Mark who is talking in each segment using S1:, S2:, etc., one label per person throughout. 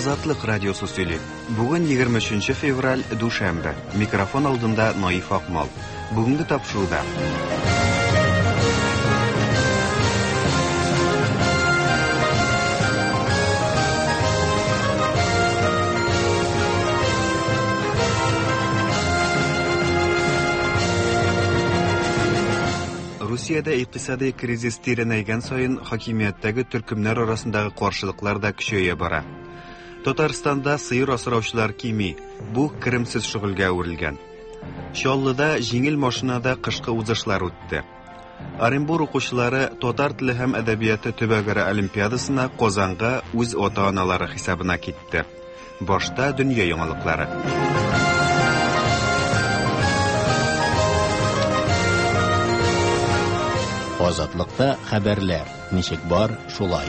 S1: Азатлык радиосы сөйли. Бүген 23 февраль душанбе. Микрофон алдында Наиф Акмал. Бүгенге тапшыруда. Русиядә икътисади кризис тирәнәйгән саен хакимияттәге төркемнәр арасындагы каршылыклар да көчәя бара. Татарстанда сыер асраучылар кими, бу керемсез шөгыльгә үрелгән. Чаллыда җиңел машинада кышкы узышлар үтте. Оренбур укучылары татар теле һәм әдәбияты төбәгара олимпиадасына Казанга үз ата-аналары хисабына китте. Башта дөнья яңалыклары.
S2: Азатлыкта хәбәрләр. Ничек бар, шулай.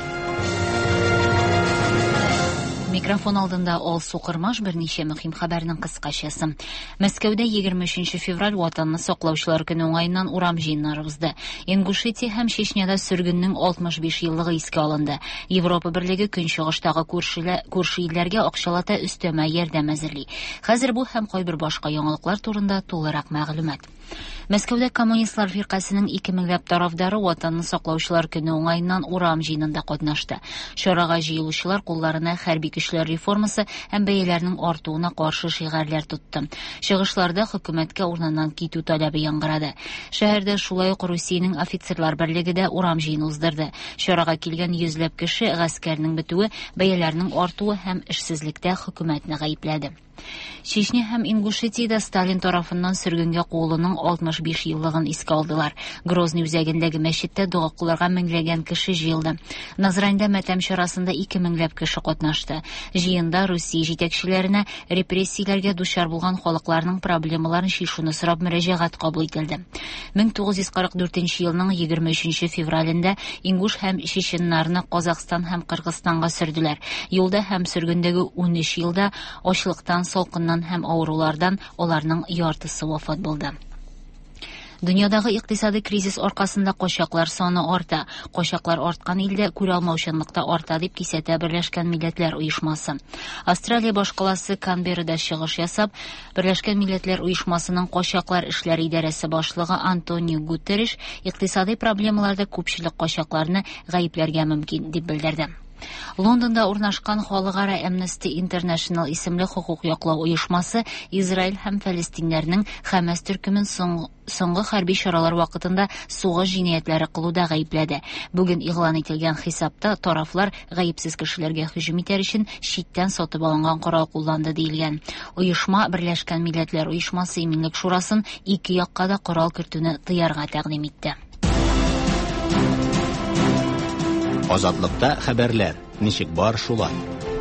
S3: Микрофон алдында Алсу Кырмаш берничә мөһим хәбәрнең кыскачасы. Мәскәүдә 23 февраль ватанны саклаучылар көне уңаеннан урам җыеннары узды. Ингушетия һәм Чечняда сөргеннең 65 еллыгы искә алынды. Европа берлеге көнчыгыштагы күрше илләргә акчалата өстәмә ярдәм әзерли. Хәзер бу һәм кайбер башка яңалыклар турында тулырак мәгълүмат. Мәскәүдә коммунистлар фиркасының 2000ләп тарафдары ватанны саклаучылар көне уңаеннан урам җыенында катнашты. Чарага җыелучылар кулларына хәрби көчләр реформасы һәм бәяләрнең артуына каршы шигарләр тотты. Чыгышларда хөкүмәткә урыннан китү таләбе яңгырады. Шәһәрдә шулай ук Русиянең офицерлар берлеге дә урам җыен уздырды. Чарага килгән йөзләп кеше гаскәрнең бетүе, бәяләрнең артуы һәм эшсезлектә хөкүмәтне гаепләде. Чечня һәм Ингушетиядә Сталин тарафыннан сөргенгә куылуның 65 еллыгын искә алдылар. Грозный үзәгендәге мәчеттә дуа кылырга меңләгән кеше җыелды. Назранда матәм чарасында 2000ләп кеше катнашты. Җыенда Русия җитәкчеләренә репрессияләргә дучар булган халыкларның проблемаларын чишүне сорап мөрәҗәгать кабул ителде. 1944 елның 23 февралендә ингуш һәм чеченнарны Казакстан һәм Кыргызстанга сөрделәр. Юлда һәм сөргендәге 13 елда ачлыктан, салкыннан һәм авырулардан аларның яртысы вафат булды. Дөньядагы икътисади кризис аркасында качаклар саны арта. Качаклар арткан илдә күралмаучанлыкта арта дип кисәтә Берләшкән Милләтләр Оешмасы. Австралия башкаласы Канберрада чыгыш ясап, Берләшкән Милләтләр Оешмасының качаклар эшләре идарәсе башлыгы Антонио Гутерриш икътисади проблемаларда күпчелек качакларны гаепләргә мөмкин дип белдерде. Лондонда урнашкан Халыкара Amnesty International исемле хукук яклау оешмасы Израиль һәм Фәлестиннәрнең Хәмәс төркемен соңгы хәрби чаралар вакытында сугыш җинаятләре кылуда гаепләде. Бүген игълан ителгән хисапта тарафлар гаепсез кешеләргә һөҗүм итәр өчен читтән сатып алынган корал кулланды диелгән. Оешма Берләшкән Милләтләр Оешмасы Иминлек шурасын ике якка да корал кертүне тыярга тәкъдим итте.
S2: Азатлыкта хәбәрләр. Ничек бар, шулай.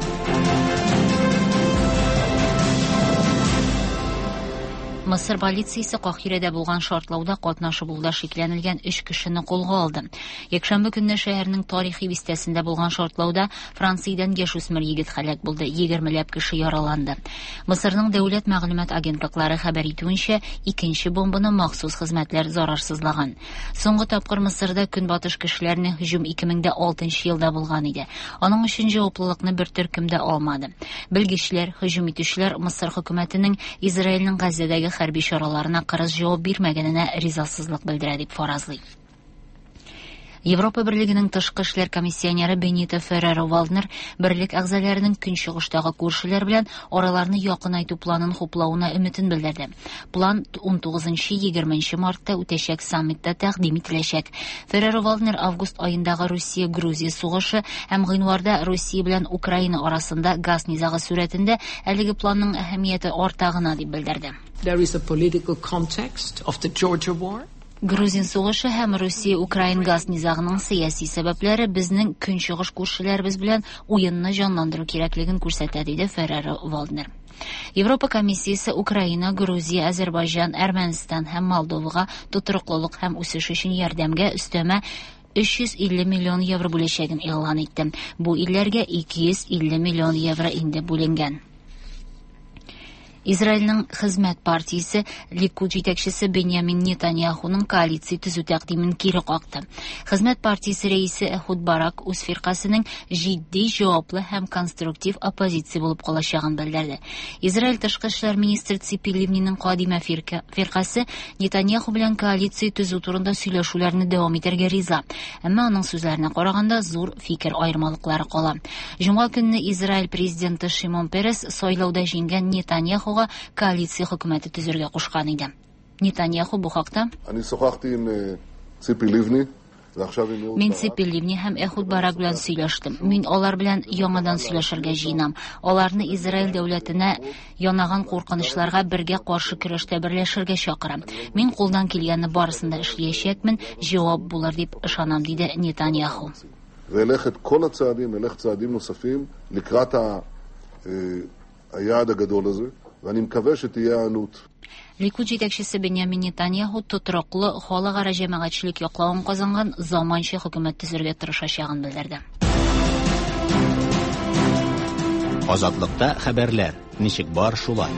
S3: Мисыр полициясе Кахирәдә булган шартлауда катнашы булуда шикләнелгән 3 кешене кулга алды. Якшәмбе көнне шәһәрнең тарихи бистәсендә булган шартлауда Франциядән яшүсмер егет һәлак булды, 20ләп кеше яраланды. Мисырның дәүләт мәгълүмат агентлыклары хәбәр итүенчә, икенче бомбаны махсус хезмәтләр зарарсызлаган. Соңгы тапкыр Мисырда көнбатыш кешеләренә һөҗүм 2006 елда булган иде. Аның өчен җаваплылыкны бер төркем дә алмады. Белгечләр, һөҗүм итүчеләр Мисыр хөкүмәтенең Израильнең Газадагы хәрби чараларына кырыс җавап бирмәгәненә ризасызлык белдерә дип фаразлый. Европа берлегенең тышкы эшләр комиссионеры Бенито Ферреро-Валднер берлек әгъзаларының көнчыгыштагы күршеләр белән араларны якынайту планын хуплауына өметен белдерде. План 19-20 мартта үтәчәк саммитта тәкъдим ителәчәк. Ферреро-Валднер август аендагы Русия-Грузия сугышы һәм гыйнварда Русия белән Украина арасында газ низагы сурәтендә әлеге планның әһәмияте артагына дип белдерде.
S4: There is a political context of the Georgia war.
S3: Грузин сугышы һәм Русия-Украин газ низагының сияси сәбәпләре безнең көнчыгыш күршеләребез белән уенны җанландыру кирәклеген күрсәтә, диде Ферреро-Валднер. Европа комиссиясе Украина, Грузия, Азербайҗан, Әрмәнстан һәм Молдовага тотрыклылык һәм үсеш өчен ярдәмгә өстәмә 350 миллион евро бүләчәген игълан итте. Бу илләргә 250 миллион евро инде бүленгән. Израильнең Хезмәт партиясе Ликуд җитәкчесе Беньямин Нетаньяхуның коалиция төзү тәкъдимен кире какты. Хезмәт партиясе рәисе Эхуд Барак үз фиркасының җитди, җаваплы һәм конструктив оппозиция булып калачагын белдерде. Израиль тышкы эшләр министры Ципи Ливниның кадимә фиркасы Нетаньяху белән коалиция төзү турында сөйләшүләрне дәвам итәргә риза. Әмма аның сүзләренә караганда зур фикер аермалыклары кала. Җомга көнне Израиль президенты Шимон Перес сайлауда җиңгән Нетаньяху коалиция хөкүмәте төзергә кушкан иде. Нетаньяху бу хакта: Мин Ципи Ливни һәм Эхуд Барак белән сөйләштем. Мин алар белән яңадан сөйләшергә җыенам. Аларны Израиль дәүләтенә янаган куркынычларга бергә каршы көрәштә берләшергә чакырам. Мин кулдан килгәнне барысын да эшләячәкмен, җавап булыр дип ышанам, диде Нетаньяху. Ликуд җитәкчесе Беньямин Нетаньяху тотрыклы халыкара җәмәгатьчелек яклавын казанган заманча хөкүмәт төзергә тырышачагын белдерде.
S2: Азатлыкта хәбәрләр. Ничек бар шулай.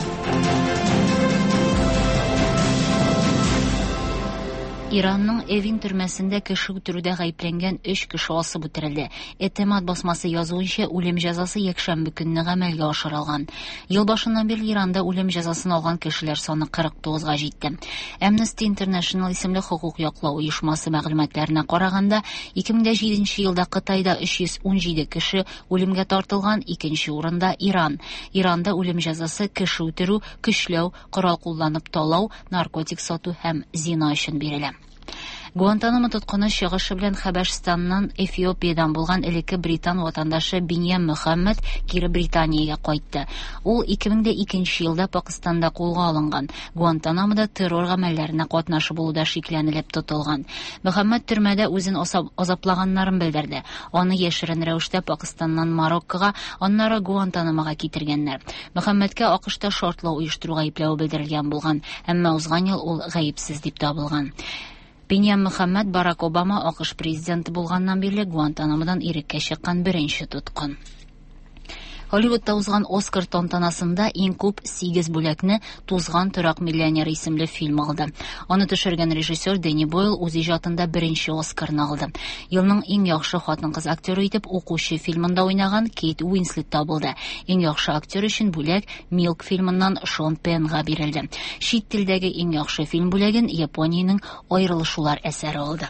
S3: Иранның Эвин төрмәсендә кеше үтерүдә гаепләнгән 3 кеше асып үтерелде. Этемат басмасы язуынча, үлем җәзасы якшәмбе көнне гамәлгә ашырылган. Ел башыннан бeri Иранда үлем җәзасын алган кешеләр саны 49-га җитте. Amnesty International исемле хукук яклау оешмасы мәгълүматларына караганда, 2007 елда Кытайда 317 кеше үлемгә тартылган, икенче урында Иран. Иранда үлем җәзасы кеше үтерү, көчләү, корал кулланып талау, наркотик сату һәм зина өчен бирелә. Гуантанамо тоткыны чыгышы белән Хәбәрстаннан Эфиопиядан булган элекке британ ватандашы Биньям Мөхәммәд кире Британиягә кайтты. Ул 2002 елда Пакистанда кулга алынган. Гуантанамода террор гамәлләренә катнашып булуда шикләнелеп тотылган. Мөхәммәд төрмәдә үзен азаплаганнарын белдерде. Аны яшерен рәвештә Пакистаннан Мароккога, аннары Гуантанамога китергәннәр. Мөхәммәдкә АКШта шартлау оештыру гаепләү белдерелгән булган, әмма узган ел ул гаепсез дип табылган. Беньямин Мөхәммәд Барак Обама АКШ президенты булганнан бирле Гуантанамодан иреккә чыккан беренче тоткын. Hollywoodта узган Оскар тантанасында иң күп 8 бүләкне Тузган торак миллионер исемле фильм алды. Аны төшергән режиссер Дэнни Бойл үз иҗатында беренче Оскарны алды. Елның иң яхшы хатын-кыз актеры итеп Укучы фильмында уйнаган Кейт Уинслет табылды. Иң яхшы актер өчен бүләк Milk фильмыннан Шон Пенга бирелде. Чит телдәге иң яхшы фильм бүләген Япониянең Аерылышулар әсәре алды.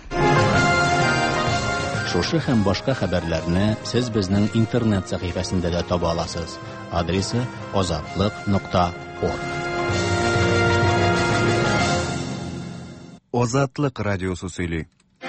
S2: Шушы һәм башка хәбәрләрне сез безнең интернет сәхифәсендә дә таба аласыз. Адресы azatlyk.org.
S1: Азатлык радиосы сөйли.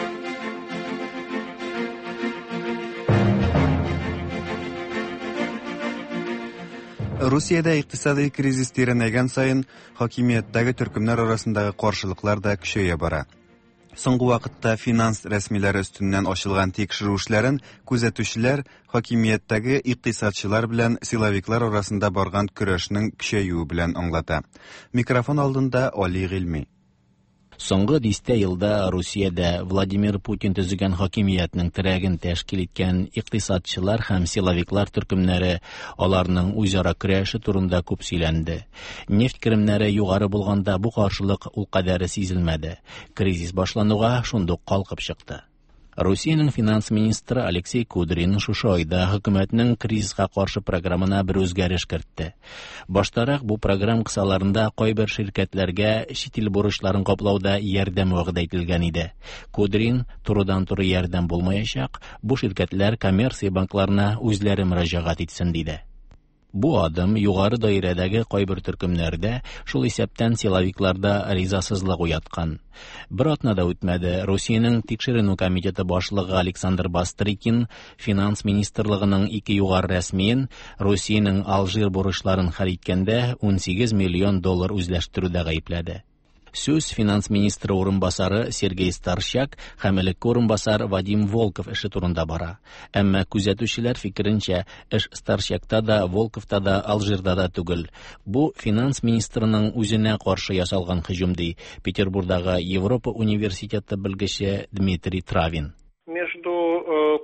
S1: Русиядә икътисади кризис тирәнәйгән саен, хакимияттәге төркемнәр арасындагы каршылыклар да көчәя бара. Соңгы вакытта финанс рәсмиләре өстеннән ачылган тикшерү эшләрен күзәтүчеләр хакимияттәге икътисадчылар белән силовиклар арасында барган көрәшнең көчәюе белән аңлата. Микрофон алдында Али Гыйльми.
S2: Соңгы 10 елда Русиядә Владимир Путин төзегән хакимиятның терәген тәшкил иткән икътисадчылар һәм силовиклар төркемнәре аларның үзара көрәше турында күп сөйләнде. Нефть керемнәре югары булганда бу каршылык ул кадәре сизелмәде. Кризис башлануга шундук калкып чыкты. Русиянең финанс министры Алексей Кудрин шушы айда хөкүмәтнең кризиска каршы программына бер үзгәреш кертте. Баштарак бу программа кысаларында кайбер ширкәтләргә чит ил бурычларын каплауда ярдәм вәгъдә ителгән иде. Кудрин турыдан-туры ярдәм булмаячак, бу ширкәтләр коммерция банкларына үзләре мөрәҗәгать итсен диде. Бу адым югары даирәдәге кайбер төркемнәрдә, шул исәптән силовикларда ризасызлык уяткан. Бер атнада үтмәде, Русиянең тикшеренү комитеты башлыгы Александр Бастрыкин финанс министрлыгының 2 югары рәсмиен Русиянең Алжир бурычларын хәл иткәндә $18 миллион үзләштерүдә гаепләде. Сүз финанс министры урынбасары Сергей Старчак һәм элекке урынбасар Вадим Волков эше турында бара. Әмма күзәтүчеләр фикеренчә, эш Старчакта да, Волковта да, Алжирда да түгел. Бу финанс министрының үзенә каршы ясалган һөҗүм ди Петербургдагы Европа университеты белгече Дмитрий Травин.
S5: Между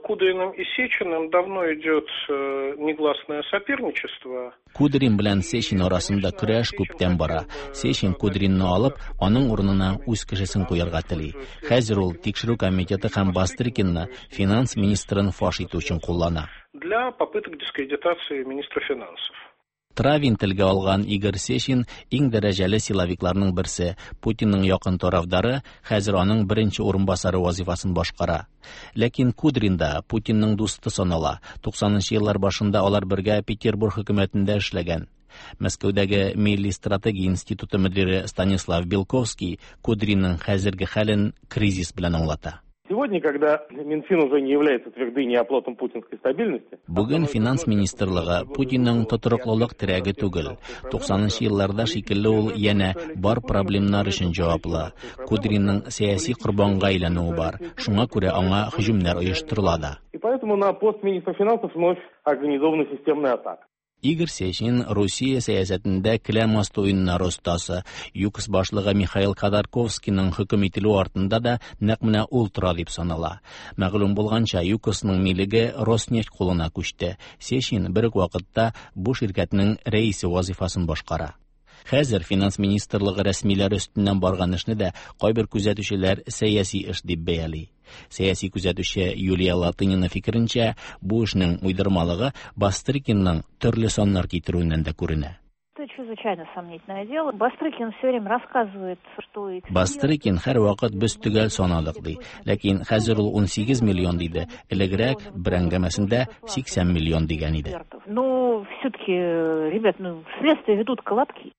S5: Кудриным и Сечиным давно идет негласное соперничество.
S2: Кудрин белән Сечин арасында көрәш күптән бара. Сечин Кудринны алып, аның урынына үз кешесен куярга тели. Хәзер ул тикшерү комитеты һәм Бастрыкинны финанс министрын фаш итү өчен куллана.
S5: Для попыток дискредитации министра финансов.
S2: Травин телгә алган Игорь Сечин иң дәрәҗәле силовикларның берсе, Путинның якын тарафдары, хәзер аның беренче урынбасары вазифасын башкара. Ләкин Кудрин да Путинның дусты санала. 90нчы еллар башында алар бергә Петербург хөкүмәтендә эшләгән. Мәскәүдәге Милли стратегия институты мөдире Станислав Белковский Кудринның хәзерге хәлен кризис белән аңлата.
S6: Сегодня, когда Минфин уже не является твердыней и оплотом путинской стабильности...
S2: Бүген финанс министрлыгы Путинның тотрыклылык терәге түгел. 90нчы елларда шикелле ул янә бар проблемнар өчен җаваплы. Кудринның сәяси корбанга әйләнүе бар. Шуңа күрә аңа һөҗүмнәр оештырыла да.
S6: И поэтому на пост министра финансов вновь организована системная атака.
S2: Игорь Сечин Россия сәясәтендә келәмаст уеннары остасы. ЮКОС башлыгы Михаил Ходорковскийның хөкем ителү артында да нәкъ менә ул тора дип санала. Мәгълүм булганча, ЮКОСның милеге Роснефть кулына күчте. Сечин бер үк вакытта бу ширкәтнең рәисе вазифасын башкара. Хәзер финанс министрлыгы рәсмиләре өстеннән барган эшне дә кайбер күзәтүчеләр сәяси эш дип бәяли. Сәяси күзәтүче Юлия Латынина фикеренчә, бу эшнең уйдырмалыгы Бастрыкинның төрле саннар китерүеннән дә күренә.
S7: Это чрезвычайно сомнительное дело. Бастрыкин все время рассказывает, что...
S2: Бастрыкин һәр вакыт без төгәл санадык ди. Ләкин хәзер ул 18 миллион диде. Элегрәк бер әңгәмәсендә 80 миллион дигән иде.
S7: Но все-таки, ребят, следствие ведут колобки.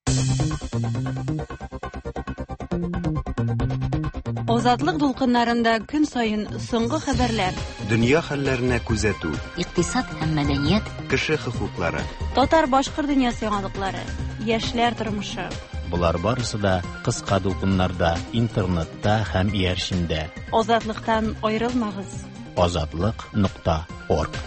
S8: Азатлык дулкыннарында көн сайын соңгы хәбәрләр.
S1: Дөнья хәлләренә күзәтү.
S3: Икътисад һәм мәдәният.
S1: Кеше хокуклары.
S8: Татар-башкорт дөньясы яңалыклары. Яшьләр тормышы.
S2: Булар барысы да кыска дулкыннарда, интернетта һәм иярчендә.
S8: Азатлыктан аерылмагыз.
S2: Azatlyk.org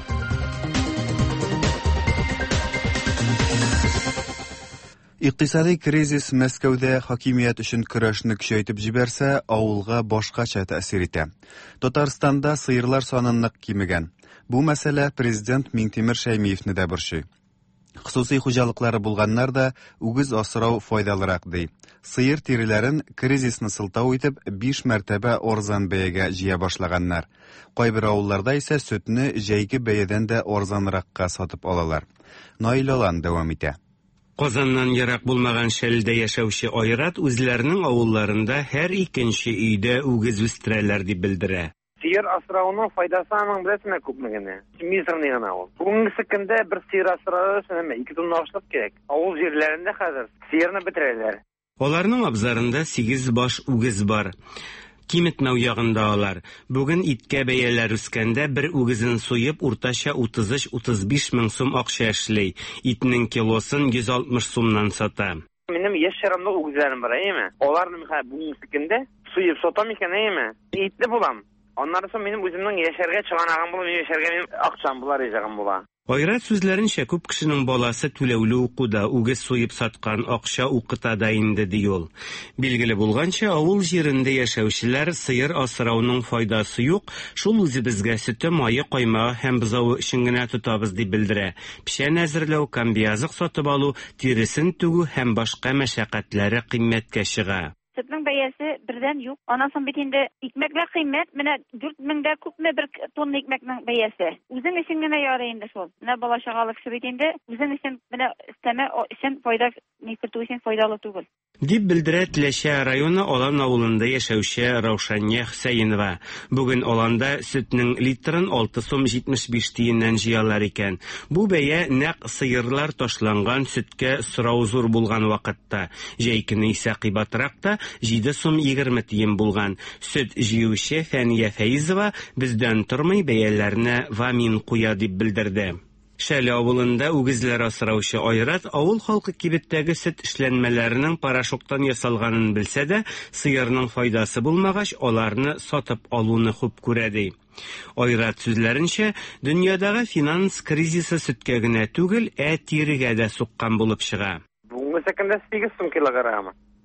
S1: Икътисади кризис Мәскәүдә хакимият өчен көрәшне көчәйтеп җибәрсә, авылга башкача тәэсир итә. Татарстанда сыерлар саны нык кимегән. Бу мәсьәлә президент Миңтимер Шәймиевне дә борчый. Хусусый хуҗалыклары булганнар да үгез асрау файдалырак ди. Сыер тиреләрен кризисны сылтау итеп 5 мәртәбә арзан бәягә җыя башлаганнар. Кайбер авылларда исә сөтне җәйге бәядән дә арзанракка сатып алалар. Наил Алан дәвам итә.
S9: Казаннан ярак булмаган шәлдә яшәүче Айрат үзләренең авылларында һәр икенче өйдә үгез үстерәләр дип белдерә.
S10: Сыер асрауның файдасы аның беләсенә күпме генә. Мизерный гына ул. Бүгенге көндә бер сыер асрауы өчен 2 тонна ашлык кирәк. Авыл җирләрендә хәзер сыерны бетерәләр.
S9: Аларның абзарында 8 баш үгез бар. Киметмәү ягында алар. Бүген иткә бәяләр үскәндә бер үгезен суеп уртача 33-35 мең сум акча эшли. Итнең килосын 160 сумнан сата.
S10: Минем яшь чырамда үгезләрем бар, әйме? Аларны бүгенге көндә суеп сатам икән, әйме? Итне булам. Аннары соң минем үземнең яшәргә чыганагым булып, яшәргә минем акчам булар җагым була.
S9: Айрат сүзләренчә, күп кешенең баласы түләүле укуда үгез суеп саткан акча укыта да инде ди ул. Билгеле булганча, авыл җирендә яшәүчеләр сыер асрауның файдасы юк, шул үзебезгә сөте, майы, каймагы һәм бозавы өчен генә тотабыз дип белдерә. Печән әзерләү, камбиязык сатып алу, тиресен түгү һәм башка мәшәкатьләре кыйммәткә чыга.
S7: Сөтнең бәясе бердән юк. Анасын бит инде икмәккә кыйммәт, менә 4000 дә күпме бер тонна икмәкнең бәясе. Үзең өчен генә ярый инде шул. Менә бала чагалык кеше бит инде үзең өчен менә өстәмә өчен файда никертү өчен файдалы түгел.
S9: Дип белдерә Теләшә районы Алан авылында яшәүче Раушания Хөсәенова. Бүген Аланда сөтнең литрын 6 сум 75 тиеннән җыялар икән. Бу бәя нәкъ сыерлар ташланган сөткә сорау зур булган вакытта. Җәйкене исә кыйбатрак та 7 сум 20 тиен булган. Сөт җыючы Фәния Фәйзова бездән тормый бәяләрне вамин куя дип белдерде. Шәле авылында үгезләр асраучы Айрат авыл халкы кибеттәге сөт эшләнмәләренең порошоктан ясалганын белсә дә, сыерның файдасы булмагач, аларны сатып алуны хуп күрә ди. Айрат сүзләренчә, дөньядагы финанс кризисы сөткә генә түгел, тирегә дә суккан булып чыга.
S10: Бүгенге көндә 8 сум килограммы.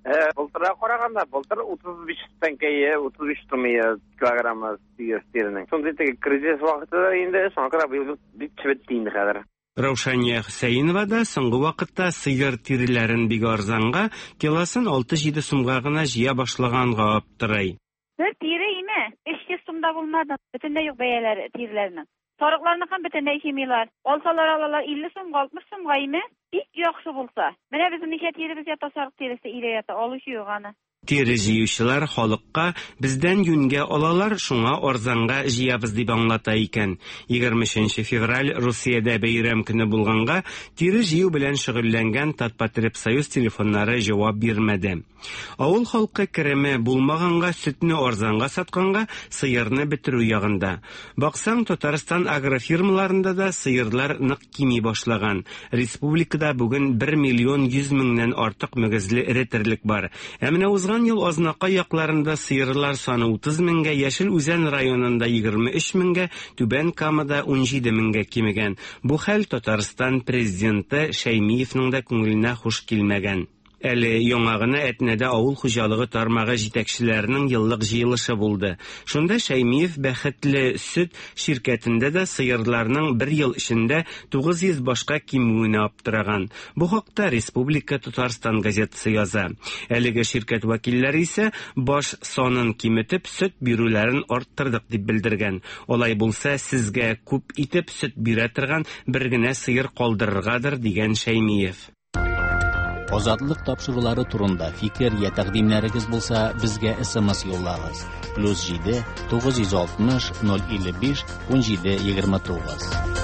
S10: Былтырга караганда, былтыр 35 тәңкәе, 35 тумия килограммы сыерның. Шундый кризис вакытында инде соңгы бик чебет инде хәзер.
S9: Раушания Хусейнова да соңгы вакытта сыер тиреләрен бик арзанга, килосын 6-7 сумга гына җыя башлаганга аптырай.
S7: Бер тире име, 300 сумда булмады. Бөтенләй юк бәяләре тиреләрнең. Сарыкларны һәм бөтенләй җимилар. Алсалар алалар 50 сумга, 60 сумга име? Бик яхшы булса. Менә безнең ничә тиребез ята, сарык тиресе ире ята, алучы юк аны.
S9: Тире җыючылар халыкка бездән юньгә алалар, шуңа арзанга җыябыз дип аңлата икән. 23 февраль Русиядә бәйрәм көне булганга, тире җыю белән шөгыльләнгән Татпотребсоюз телефоннары җавап бирмәде. Авыл халкы кереме булмаганга, сөтне арзанга сатканга, сыерны бетерү ягында. Баксаң, Татарстан агрофирмаларында да сыерлар нык кими башлаган. Республикада бүген 1 миллион 100 меңнән артык мөгезле эретерлек бар. Ә менә узган ел Азнакай якларында сыерлар саны 30 меңгә, Яшел Үзән районында 23 меңгә, Түбән Камада 17 меңгә кимегән. Бу хәл Татарстан президенты Шәймиевнең дә күңеленә хуш килмәгән. Әле яңагына Әтнәдә авыл хуҗалыгы тармагы җитәкчеләренең еллык җыелышы булды. Шунда Шәймиев бәхетле сөт ширкәтендә дә сыерларның 1 ел эчендә 900 башка кимүенә аптыраган. Бу хакта Республика Татарстан газетасы яза. Әлеге ширкәт вәкилләре исә баш санын киметеп, сөт бирүләрен арттырдык дип белдергән. Алай булса, сезгә күп итеп сөт бирә торган бер генә сыер калдырыргадыр дигән Шәймиев.
S2: Азатлык тапшырулары турында фикер я тәкъдимнәрегез булса, безгә SMS юллагыз. +7 960 055 1729.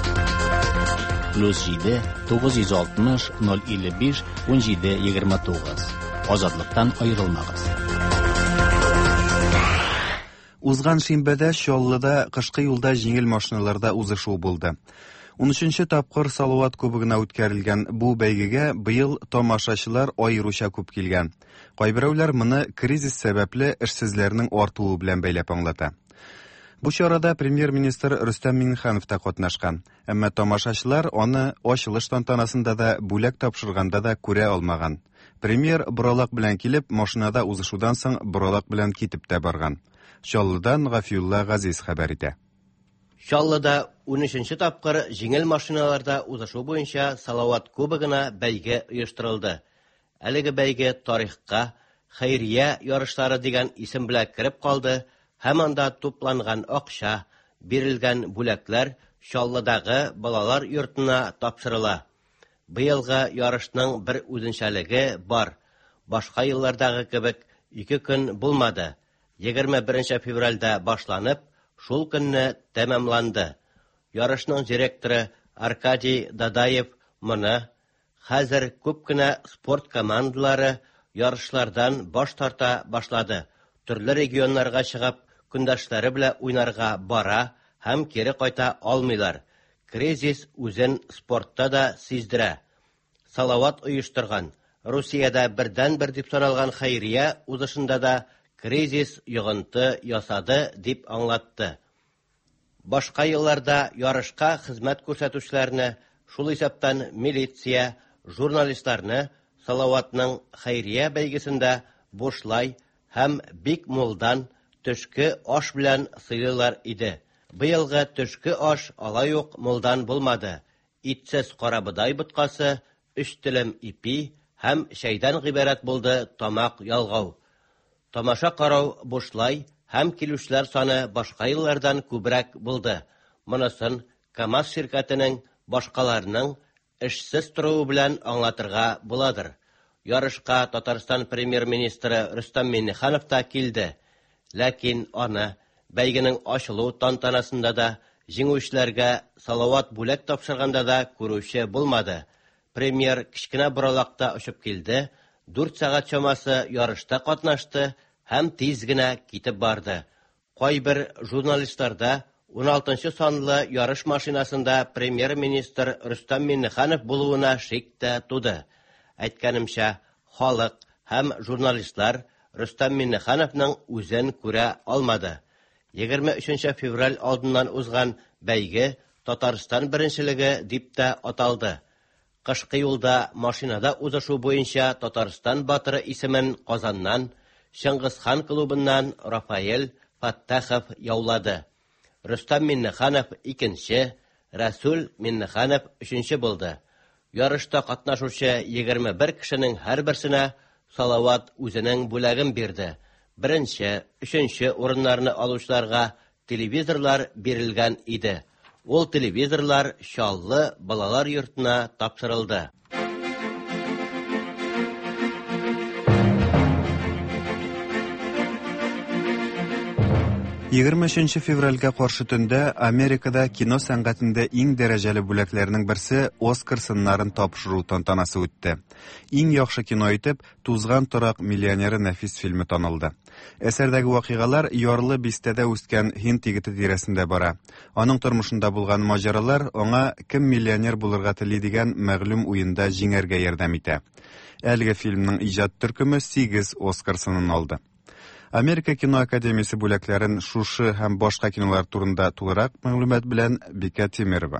S2: +7 960 055 1729. Азатлыктан аерылмагыз.
S1: Узган шимбәдә Чаллыда кышкы юлда җиңел машиналарда узышу булды. 13-нче тапкыр Салават кубогына үткәрелгән бу бәйгегә быел тамашачылар аеруча күп килгән. Кайберәүләр моны кризис сәбәпле эшсезләрнең артуы белән бәйләп аңлата. Бу чарада премьер-министр Рөстәм Миңнеханов та катнашкан. Әмма тамашачылар аны ачылыш тантанасында да, бүләк тапшырганда да күрә алмаган. Премьер боралак белән килеп, машинада узышудан соң боралак белән китеп тә барган. Чаллыдан Гафиулла Газиз хәбәр итә.
S11: Чаллыда 13-нче тапкыр җиңел машиналарда узышу буенча Салават кубогына бәйге оештырылды. Әлеге бәйге тарихка хәйрия ярышлары дигән исем белән кирип калды, һәм анда тупланган акча, бирелгән бүләкләр Чаллыдагы балалар йортына тапшырыла. Быелгы ярышның бер үзенчәлеге бар. Башка еллардагы кебек 2 көн булмады. 21 февральдә башланып, шул көнне тәмамланды. Ярышның директоры Аркадий Дадаев моны хәзер күп кенә спорт командалары ярышлардан баш тарта башлады. Төрле регионнарга чыгып, көндәшләре белән уйнарга бара һәм кире кайта алмыйлар. Кризис үзен спортта да сиздерә. Салават оештырган, Русиядә бердән-бер дип саналган хәйрия узышында да кризис йогынты ясады дип аңлатты. Башка елларда ярышка хезмәт күрсәтүчеләрне, шул исәптән милиция, журналистларны Салаватның хәйрия бәйгесендә бушлай һәм бик мулдан төшке аш белән сыйлылар иде. Быелгы төшке аш алай ук мулдан булмады. Итсез карабыдай буткасы, 3 телем ипи һәм чәйдән гыйбарәт булды тамак ялгау. Тамаша карау бушлай һәм килүчләр саны башка еллардан күбрәк булды. Монысын КАМАЗ ширкәтенең башкаларның эшсез торуы белән аңлатырга буладыр. Ярышка Татарстан премьер-министры Рөстәм Миңнеханов та килде. Ләкин аны бәйгенең ачылу тантанасында да, җиңүчеләргә Салават бүләк тапшырганда да күрүче булмады. Премьер кичкенә боралакта очып килде, 4 сәгать чамасы ярышта катнашты һәм тиз генә китеп барды. Кайбер журналистларда 16-нчы санлы ярыш машинасында премьер-министр Рөстәм Миңнеханов булуына шик тә туды. Әйткәнемчә, халык һәм журналистлар Рөстәм Миңнехановның үзен күрә алмады. 23 февраль алдыннан узган бәйге Татарстан беренчелеге дип тә аталды. Кышкы юлда машинада узышу буенча Татарстан батыры исемен Казаннан, Шыңгызхан клубыннан Рафаэль Фаттахов яулады. Рустам Миннеханов 2-нче, Расул Миннеханов 3-нче булды. Ярышта катнашучы 21 кешенең һәрберсенә Салават үзенең бүләген бирде. 1-нче, 3-нче урыннарны алучыларга телевизорлар бирелгән иде. Ул телевизорлар Чаллы балалар йортына тапшырылды.
S1: 23 февральгә каршы төндә Америкада кино сәнгатендә иң дәрәҗәле бүләкләрнең берсе Оскар сыннарын тапшыру тантанасы үтте. Иң яхшы кино итеп Тузган торак миллионеры нәфис фильмы танылды. Әсәрдәге вакыйгалар ярлы бистәдә үскән Һинд егете тирәсендә бара. Аның тормышында булган маҗаралар аңа кем миллионер булырга тели дигән мәгълүм уенда җиңәргә ярдәм итә. Әлеге фильмның иҗат төркеме 8 Оскар сынын алды. Америка кино академиясе бүләкләрен шушы һәм башка кинолар турында тулырак мәгълүмат белән Бика Тимерова.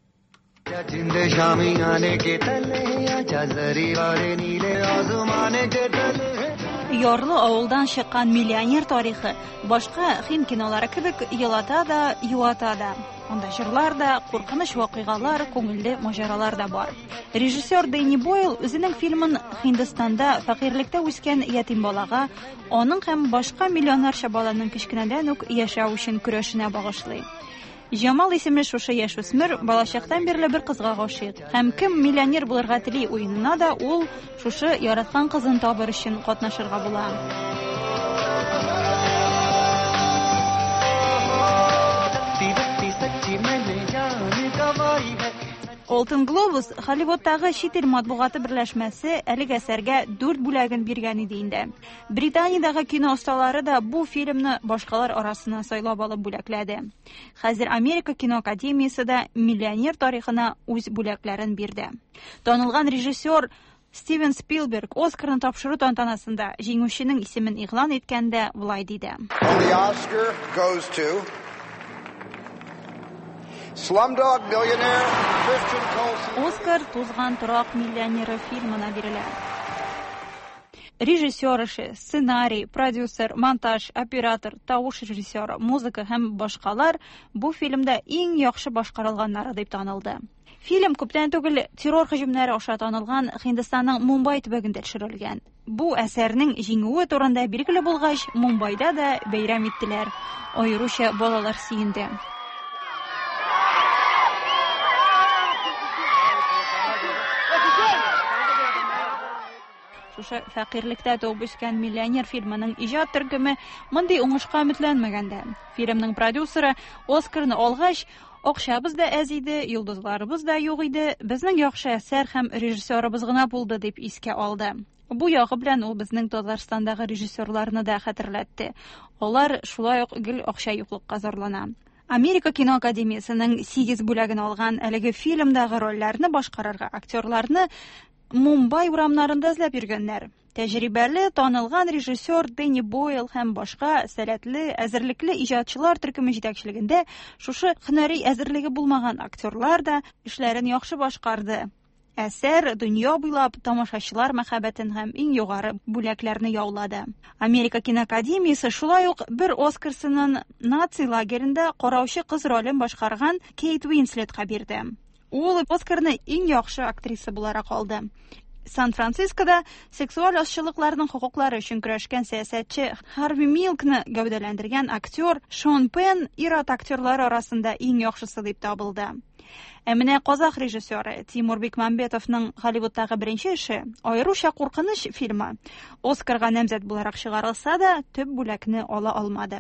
S8: Ярлы авылдан чыккан миллионер тарихы башка Һинд кинолары кебек елата да, юата да. Анда җырлар да, куркыныч вакыйгалар, күңелле маҗаралар да бар. Режиссер Дэнни Бойл үзенең фильмын Һиндстанда фәкыйрьлектә үскән ятим балага, аның һәм башка миллионнарча баланың кичкенәдән үк яшәү өчен көрәшенә багышлый. Җамал исемле шушы яшүсмер балачактан бирле бер кызга гашыйк. Һәм кем миллионер булырга тели уенына да ул шушы яраткан кызын табыр өчен катнашырга була. Алтын Глобус Холливудтагы чит ил матбугаты берләшмәсе әлеге әсәргә 4 бүләген биргән иде инде. Британиядагы кино осталары да бу фильмны башкалар арасына сайлап алып бүләкләде. Хәзер Америка кино академиясе дә миллионер тарихына үз бүләкләрен бирде. Танылган режиссер Стивен Спилберг Оскарны тапшыру тантанасында җиңүченең исемен игълан иткәндә булай диде.
S12: Slumdog Millionaire, Christian Colson.
S8: Оскар Тузган торак миллионеры фильмына бирелә. Режиссер эше, сценарий, продюсер, монтаж, оператор, тавыш режиссеры, музыка һәм башкалар бу фильмда иң яхшы башкарылганнары дип танылды. Фильм күптән түгел террор һөҗүмнәре аша танылган Һиндстанның Мумбай төбәгендә төшерелгән. Бу әсәрнең җиңүе турында билгеле булгач, Мумбайда да бәйрәм иттеләр. Аеруча балалар сөенде. Шушы фәкыйрьлектә туып үскән миллионер фильмының иҗат төркеме мондый уңышка өметләнмәгәндә. Фильмның продюсеры Оскарны алгач, акчабыз да әз иде, йолдызларыбыз да юк иде, безнең яхшы әсәр һәм режиссерыбыз гына булды дип искә алды. Бу ягы белән ул безнең Татарстандагы режиссерларны да хәтерләтте. Алар шулай ук гел акча юклыкка зарлана. Америка кино академиясенең 8 бүләген алган әлеге фильмдагы рольләрне башкарырга актерларны Мумбай урамнарында эзләп йөргәннәр. Тәҗрибәле, танылган режиссер Дэнни Бойл һәм башка сәләтле, әзерлекле иҗатчылар төркеме җитәкчелегендә шушы һөнәри әзерлеге булмаган актерлар да эшләрен яхшы башкарды. Әсәр дөнья буйлап тамашачылар мәхәббәтен һәм иң югары бүләкләрне яулады. Америка киноакадемиясе шулай ук бер Оскар сынын наци лагерендә караучы кыз ролен башкарган Кейт Уинслетка бирде. Ул Оскарны иң яхшы актриса буларак алды. Сан-Францискода сексуаль ашчылыкларның хукуклары өчен көрәшкән сәясәтче Харви Милкны гәүдәләндергән актер Шон Пен ир-ат актерлары арасында иң яхшысы дип табылды. Ә менә казах режиссеры Тимур Бекмамбетовның Холливудтагы беренче эше аеруча куркыныч фильмы Оскарга намзәт буларак чыгарылса да, төп бүләкне ала алмады.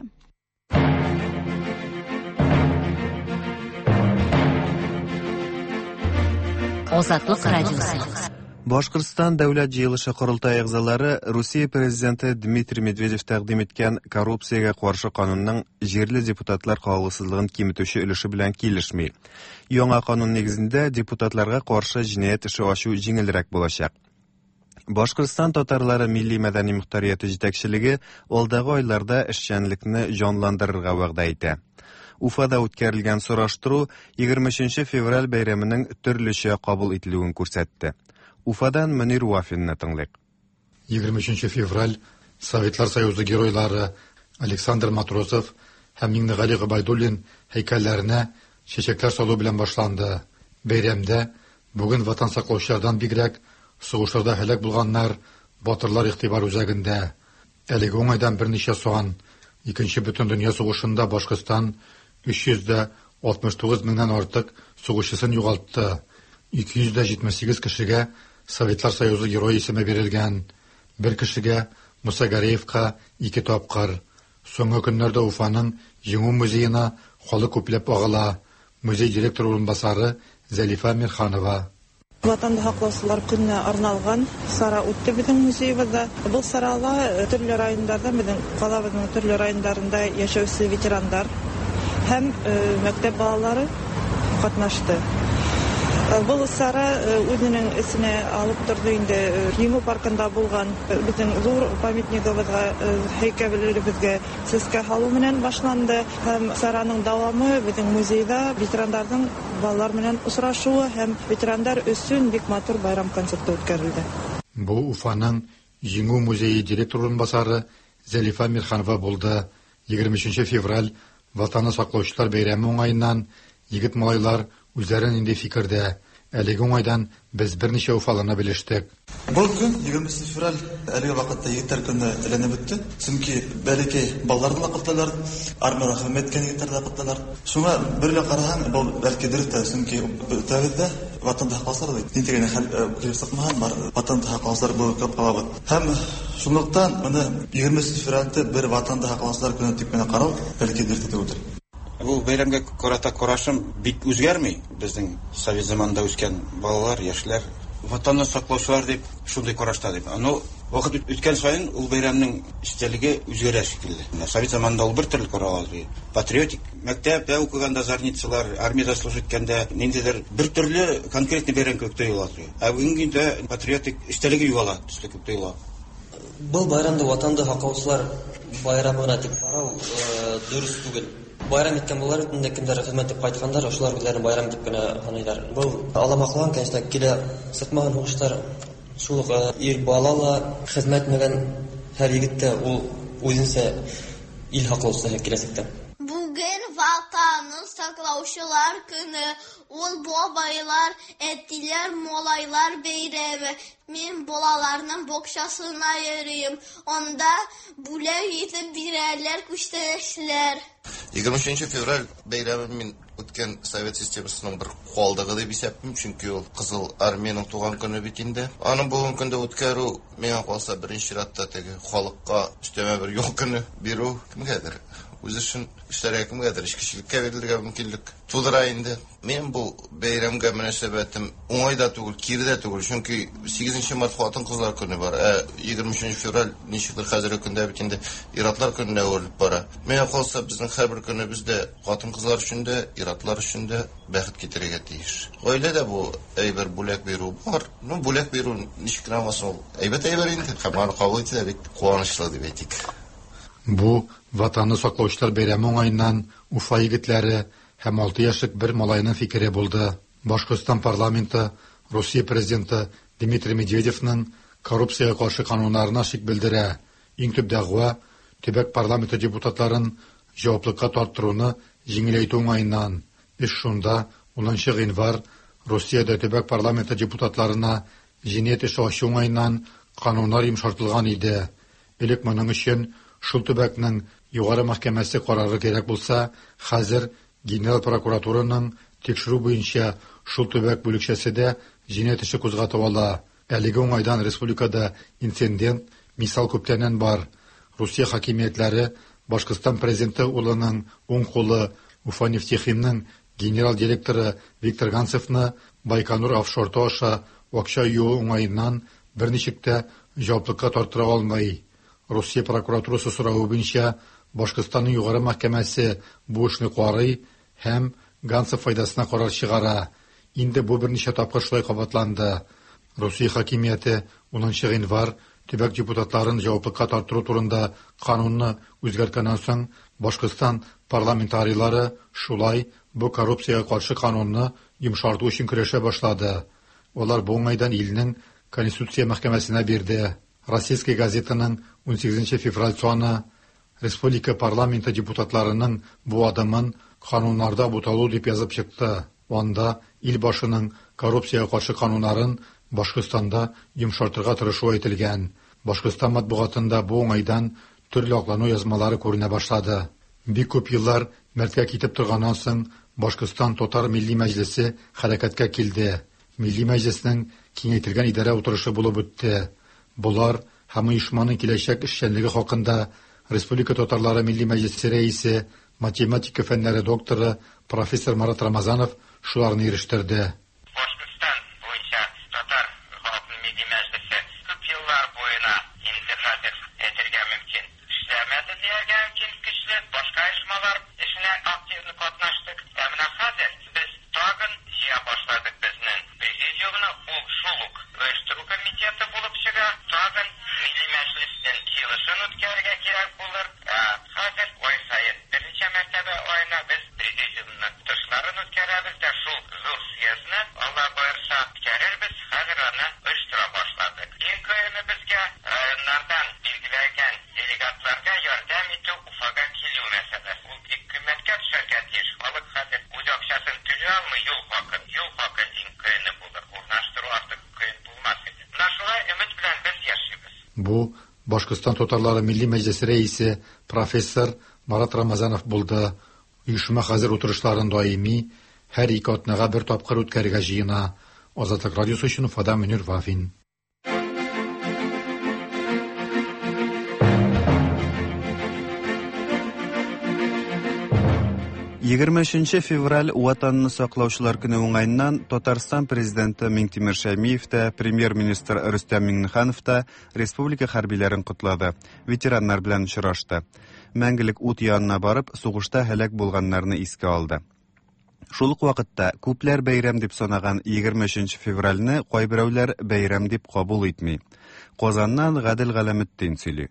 S3: Азатлык радиосы.
S1: Башкортстан дәүләт җыелышы курултайы әгъзалары Русия президенты Дмитрий Медведев тәкъдим иткән коррупциягә каршы канунның җирле депутатлар кагылсызлыгын киметүче өлеше белән килешми. Яңа канун нигезендә депутатларга каршы җинаять эше ачу җиңелрәк булачак. Башкортстан татарлары милли мәдәни мөхтәрияте җитәкчелеге алдагы айларда эшчәнлекне җанландырырга вәгъдә итә. Уфада үткәрелгән сораштыру 23 февраль бәйрәменең төрлечә кабул ителүен күрсәтте. Уфадан Мөнир Вафинны тыңлыйк.
S13: 23 февраль Советлар Союзы геройлары Александр Матросов һәм Миңнегали Габайдуллин һәйкәлләренә чәчәкләр салу белән башланды. Бәйрәмдә бүген ватан саклаучылардан бигрәк сугышларда һәлак булганнар, батырлар игътибар үзәгендә. Әлеге уңайдан берничә сан Икенче бөтен дөнья сугышында Башкортстан 369 меңнән артык сугышчысын югалтты. 278 кешегә Советлар Союзы герой исеме бирелгән. Бер кешегә Муса Гареевка 2 тапкыр. Соңгы көннәрдә Уфаның Җиңү музеена халык күпләп агыла. Музей директоры урынбасары Зәлифа Мирханова.
S14: Ватанды һаклаучылар көненә арналган сара үтте безнең музейбызда. Бу сарала төрле районнарда, безнең калабызның төрле районнарында яшәүче ветераннар һәм мәктәп балалары катнашты. Бу сара үзенең исенә алып торды инде Җиңү паркында булган безнең зур памятнигыбызга, һәйкәлебезгә сескә һалу белән башланды. Һәм сараның дәвамы безнең музейда ветераннарның балалар белән очрашуы һәм ветераннар өчен бик матур байрам концерты үткәрелде.
S13: Бу Уфаның Җиңү музее директоры урынбасары Зәлифа Мирханова булды. 23 февраль ватанны саклаучылар бәйрәме уңаеннан егет малайлар үзләрен инде фикердә. Әлеге уңайдан без берничә уфаларны белештек.
S15: Бу көн 20 февраль әлеге вакытта егетләр көне әйләнеп үтте. Чөнки бәләкәй балаларны да кыттылар, армиягә хезмәт иткән егетләрне дә кыттылар. Шуңа берлә караган, бу бәлки дөрестә, чөнки тәвәддә ватанда хакласлар дип. Нинтегенә хәл килсәкмәгән бар, ватанда хакласлар булып калабыз. Һәм шунлыктан моны 20 февральдә бер ватанда хакласлар көне дип менә карау бәлки дөрестә түгел.
S16: Бу бәйрәмгә карата карашым бик үзгәрми. Безнең совет заманында үскән балалар, яшьләр, ватанны саклаучылар дип шундый карашта дип. Аны вакыт үткән саен ул бәйрәмнең истәлеге үзгәрә шикелле. Совет заманында ул бер төрле каралды. Патриотик мәктәптә укыганда зарницалар, армиядә служить иткәндә ниндидер бер төрле конкретный бәйрәм кебек тоела. Ә бүгенге көндә патриотик истәлеге югала, төсле кебек тоела.
S17: Бу байрамда ватанды саклаучылар байрамына дип карау дөрес түгел. Байрам иткән булар инде кемдер хезмәт итеп кайткандар, ошолар үзләрен байрам дип кенә саныйлар. Бу аламаклан, конечно, килә сытмаган угыштар, шул ир балала хезмәт итмәгән һәр егеттә ул үзенчә ил хаклаучысы киләсәктә.
S18: Бүген ватанны саклаучылар көне, ул бабайлар, әтиләр, малайлар бәйрәме. Мин балаларның бакчасына йөрим. Анда бүләк итеп бирәләр күчтәнәчләр.
S15: 23 февраль бәйрәме мин үткән совет системасының бер куалдыгы дип исәплим, чөнки ул Кызыл армиянең туган көне бит инде. Аның бүген көндә үткәрү миңа калса беренче ратта теге халыкка өстәмә бер юл көне бирү кемгәдер үз өчен эшләргә кемгәдер кешелеккә бирелергә мөмкинлек тудыра инде. Мен бу бәйрәмгә мөнәсәбәтем уңайда түгел, кирдә түгел, чөнки 8 март хатын кызлар көне бар. 23 февраль ничектер хәзерге көндә бит инде иратлар көненә үрелеп бара. Миңа калса безнең һәрбер көне бездә хатын кызлар өчен дә, иратлар өчен дә бәхет китерергә тиеш. Гаиләдә бу әйбер бүләк бирү бар. Ну бүләк бирү ничек рамасыл? Әйбәт инде. Һәм аны кабул итә бит куанычлы дип әйтик.
S13: Бу ватанны саклаучылар бәйрәме уңаеннан Уфа егетләре һәм 6 яшьлек бер малайның фикере булды. Башкортстан парламенты Россия президенты Дмитрий Медведевның коррупциягә каршы кануннарына шик белдерә. Иң төп дәгъва төбәк парламенты депутатларын җаваплылыкка тартыруны җиңеләйтү уңаеннан. Эш шунда 10 гыйнвар Россиядә төбәк парламенты депутатларына җинаять эше ачу уңаеннан кануннар йомшартылган иде. Элек моның өчен шул төбәкнең югары мәхкәмәсе карары кирәк булса, хәзер Генераль прокуратураның тикшерү буенча шул төбәк бүлекчәсе дә җинаять эше кузгатып ала. Әлеге уңайдан республикада инцидент мисал күптәннән бар. Русия хакимиятләре Башкортстан президенты улының уң кулы Уфанефтехимның генераль директоры Виктор Ганцевны Байконур офшорты аша акча юу уңаеннан берничек тә җаваплылыкка тартыра алмый. Русия прокуратурасы сорауы буенча Башкортстанның югары мәхкәмәсе бу эшне карый һәм Ганцев файдасына карар чыгара. Инде бу берничә тапкыр шулай кабатланды. Русия хакимияте 10 гыйнвар төбәк депутатларын җаваплылыкка тартыру турында канунны үзгәрткәннән соң Башкортстан парламентарийлары шулай бу коррупцияга каршы канунны йомшарту өчен көрәшә башлады. Олар бу уңайдан илнең Конституция мәхкәмәсенә бирде. Российская газетаның 18 февраль саны Республика парламенты депутатларының бу адымын кануннарда буталу дип язып чыкты. Анда ил башының коррупцияга каршы кануннарын Башкортстанда йомшартырга тырышу әйтелгән. Башкортстан матбугатында бу уңайдан төрле аклану язмалары күренә башлады. Бик күп еллар мәрткә китеп торганнан соң Башкортстан Татар Милли Мәҗлесе хәрәкәткә килде. Милли Мәҗлеснең киңәйтелгән идарә утырышы булып үтте. Булар һәм оешманың киләчәк эшчәнлеге хакында Республика Татарлары Милли Мәҗлесе рәисе, математика фәннәре докторы профессор Марат Рамазанов шуларны ирештерде.
S19: Башкортстан буенча Татар халкының Милли Мәҗлесе күп еллар буена инде хәзер әйтергә мөмкин. Эшләмәде дияргә мөмкин көчле башка оешмалар эшенә актив катнаштык. Ә менә хәзер без тагын җыя башладык безнең президиумны ул шулук оештыру комитеты булып чыга. Тагын Милли Мәҗлеснең йылышын үткәрергә кирәк булыр. Хәзер ай саен берничә мәртәбә айына без президиумны тышларын үткәрәбез дә шул зур съездны Алла боерса үткәрербез. Хәзер аны оештыра башладык. ИНКны безгә нардан билгеләгән делегатларга ярдәм итү Уфага килү мәсьәләсе. Ул хөкүмәткә төшәргә тиеш. Халык хәзер үз акчасын түләй алмый, юл хакы ИНКны булыр. Урнаштыру артык кыен булмас иде. Менә шулай өмет белән без яшибез.
S13: Бу Башкортстан Татарлары Милли Мәҗлесе рәисе профессор Марат Рамазанов булды. Оешма хәзер утырышларын даими һәр 2 атнага бер тапкыр үткәрергә җыена. Азатлык радиосы өчен Уфада Мөнир Вафин.
S1: 23 февраль Ватанны саклаучылар көне уңайыннан Татарстан президенты Миңтимер Шәймиев та, премьер-министр Рөстәм Миңнеханов та республика хәрбиләрен котлады, ветераннар белән очрашты. Мәңгелек ут янына барып, сугышта һәлак булганнарны искә алды. Шул ук вакытта күпләр бәйрәм дип санаган 23 февральне кайберәүләр бәйрәм дип кабул итми. Казаннан Гадел Галәметдин сөйли.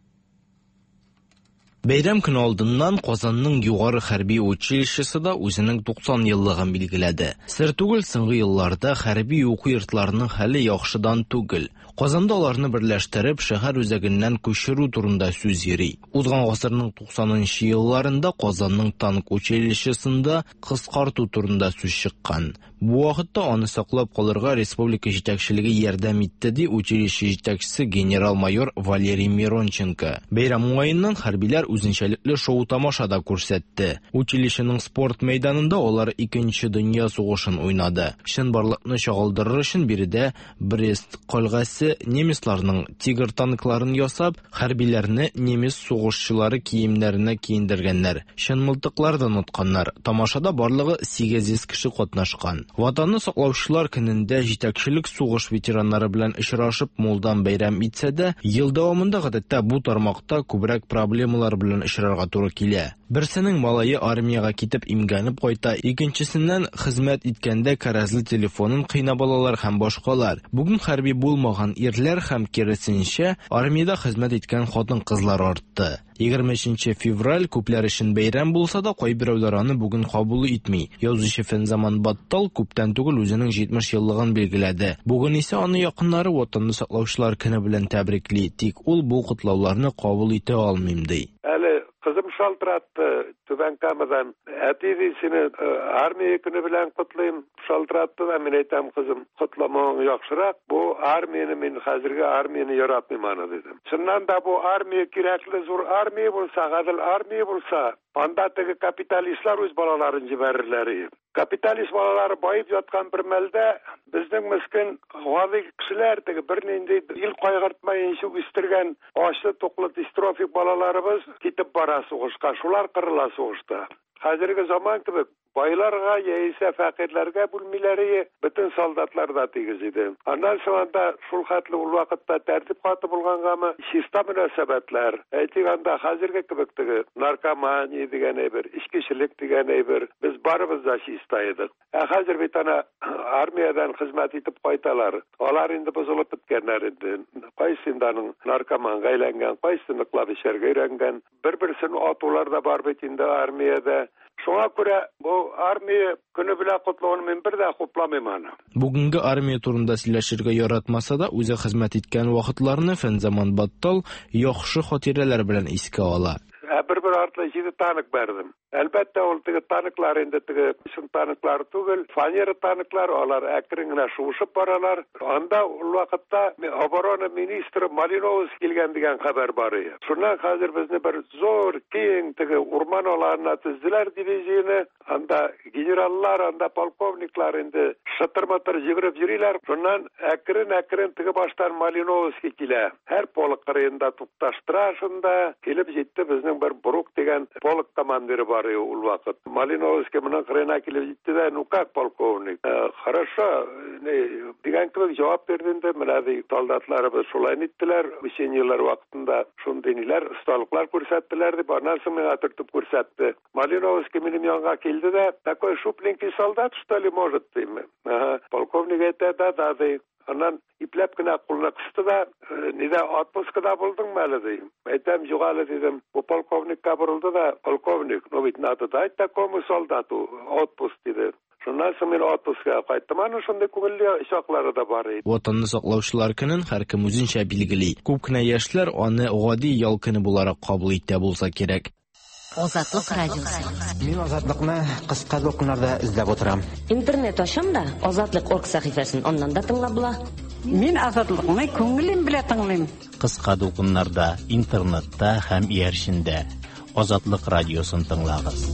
S20: Бәйрәм көне алдыннан Казанның югары хәрби училищесы да үзенең 90 еллыгын билгеләде. Сер түгел, соңгы елларда хәрби уку йортларының хәле яхшыдан түгел. Казанда аларны берләштереп шәһәр үзәгеннән күчерү турында сүз йөри. Узган гасырның 90нчы елларында Казанның танк училищесында кыскарту турында сүз чыккан. Бу вакытта аны саклап калырга республика җитәкчелеге ярдәм итте ди училище җитәкчесе генерал-майор Валерий Миронченко. Бәйрәм уңаеннан хәрбиләр үзенчәлекле шоу-тамаша да күрсәтте. Училищеның спорт мәйданында алар 2нче дөнья сугышын уйнады. Чынбарлыкны чагылдырыр өчен биредә Брест калгасы немецларның Тигр танкларын ясап, хәрбиләрне немец сугышчылары киемнәренә киендергәннәр. Чынмылтыклардан онытканнар. Тамашада барлыгы 800 кеше катнашкан. Ватанны саклаучылар көнендә җитәкчелек сугыш ветераннары белән очрашып, молдан бәйрәм итсә дә, ел дәвамында гадәттә бу тармакта күбрәк проблемалар белән очрарга туры килә. Берсенең малае армияга китеп имгәнеп кайта, икенчесеннән хезмәт иткәндә кәрәзле телефонын кыйнап алалар һәм башкалар. Бүген хәрби булмаган ирләр һәм киресенчә армиядә хезмәт иткән хатын-кызлар артты. 23 февраль күпләр өчен бәйрәм булса да, кайберәүләр аны бүген кабул итми. Язучы Фәнзаман Баттал күптән түгел үзенең 70 еллыгын билгеләде. Бүген исә аны якыннары Ватанны саклаучылар көне белән тәбрикли, тик ул бу котлауларны кабул итә алмыйм ди.
S21: Kızım şaltırattı Tüben Kama'dan. Әтидесini armiya günü bilen kutlayım. Şaltırattı da men aytam kızım kutlamağın yaxşırak. Bu armiyani men hazırgi armiyani yaratmayım ana dedim. Şundan da bu armiya kirakli zor armiya bulsa, gadil armiya bulsa, anda tegi kapitalistlar öz balaların jiberirleri. Kapitalist balaları bayıp yatkan bir melde bizning miskin g'obi kishilar bir nende yil qo'yg'irtmayincha o'stirgan ochli to'qli distrofik bolalarimiz ketib boradi so'g'ishga, shular qirila so'g'ishda. Hozirgi zamon gibi байларга яисә фәкыйрьләргә бүлмиләре бөтен солдатларда тигез иде. Аннан соңында шул хәтле ул вакытта тәртип каты булгангамы, чиста мөнәсәбәтләр, әйтгәндә хәзерге кебек теге наркомания дигән әйбер, içкечелек дигән әйбер, без барыбыз да чиста идек. Хәзер бит ана армиядан хезмәт итеп кайталар. Алар инде бозылып беткәннәр инде. Кайсынданың наркоманга әйләнгән, кайсын ныклап эчәргә өйрәнгән, бер-берсен атулар да бар бит инде армиядә. Шуңа күрә бу армия көне белән котлауны мин бер дә хупламыйм аны.
S20: Бүгенге армия турында сөйләшергә яратмаса да, үзе хезмәт иткән вакытларны Фәнзаман Баттал яхшы хатирәләр белән искә ала.
S21: Бер артлы 7 танык бәрдем. Әлбәттә, ул теге таныклар инде теге шун таныклар түгел, фанера таныклар, алар әкрен генә шуышып баралар. Анда ул вакытта оборона министры Малиновский килгән дигән хәбәр бар иде. Шуннан хәзер безне бер зур киң теге урман аланына тезделәр дивизияне. Анда генераллар, анда полковниклар инде шытыр-матыр йөгереп йөриләр. Шуннан әкрен теге баштан Малиновский килә. Һәр полк кырыенда тукташтыра, шунда килеп җитте безнең бер Брук дигән полк командиры бар ул вакыт. Малиновский менә кырына килеп җитте дә, ну как полковник? Хорошо, дигән кебек җавап бирдем дә, менә ди солдатларыбыз шулай иттеләр, учениеләр вакытында шундый ниләр, осталыклар күрсәттеләр дип, аннан соң миңа төртеп күрсәтте. Малиновский минем янга килде дә, такой шупленький солдат, что ли, может, дим. Полковник әйтә да ди. Аннан ипләп кенә кулына кысты да, нидә отпускыда булдың мәле дим. Әйтәм, югалы дидем. Бу полковникка борылды да, полковник, ну ведь надо дать такому солдату отпуск диде. Шуннан соң мин отпускка кайттым. Аны шундый күңелле чаклары да бар иде.
S20: Ватанны саклаучылар көнен һәркем үзенчә билгели. Күп кенә яшьләр аны гади ял көне буларак кабул итә булса кирәк.
S3: Азатлык радиосы.
S4: Мин азатлыкны кыска докумнарда эзләп утырам.
S22: Интернет ачам да Азатлык.орг сәхифәсен аннан да тыңлап була.
S23: Мин азатлыкны күңелем белән тыңлыйм.
S2: Кыска докумнарда, интернетта һәм иярчендә Азатлык радиосын тыңлагыз.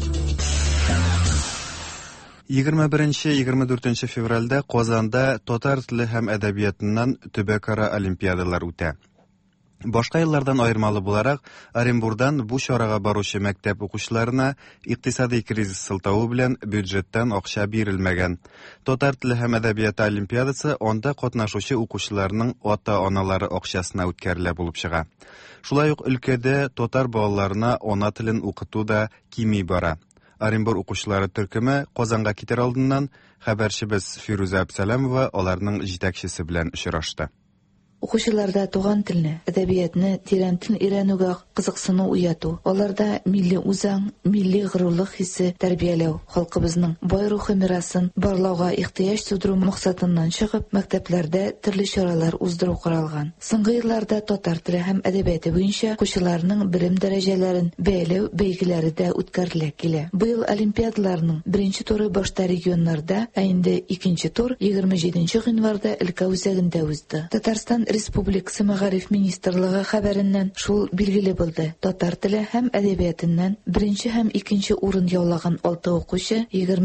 S1: 21-24 февральдә Казанда татар теле һәм әдәбиятыннан төбәкара олимпиадалар үтә. Башка еллардан аермалы буларак, Оренбургдан бу чарага баручы мәктәп укучыларына икътисади кризис сылтавы белән бюджеттан акча бирелмәгән. Татар теле һәм әдәбияты олимпиадасы анда катнашучы укучыларның ата-аналары акчасына үткәрелә булып чыга. Шулай ук өлкәдә татар балаларына ана телен укыту да кими бара. Оренбург укучылары төркеме Казанга китер алдыннан хәбәрчебез Фируза Абсаламова аларның җитәкчесе белән очрашты.
S24: Укучыларда туган телне, әдәбиятны, тирән тел өйрәнүгә кызыксыну уяту, аларда милли үзаң, милли горурлык хисе тәрбияләү, халкыбызның бай рухи мирасын барлауга ихтыяҗ тудыру максатыннан чыгып, мәктәпләрдә төрле чаралар уздыру каралган. Соңгы елларда татар теле һәм әдәбияты буенча укучыларның белем дәрәҗәләрен бәяләү бәйгеләре дә үткәрелә килә. Быел олимпиадаларның беренче туры башта регионнарда, ә инде икенче тур 27 гыйнварда өлкә үзәгендә узды. Татарстан Республикасы Мәгариф министрлыгы хәбәреннән шул билгеле булды. Татар теле һәм әдәбиятыннан беренче һәм икенче урын яулаган 6 укучы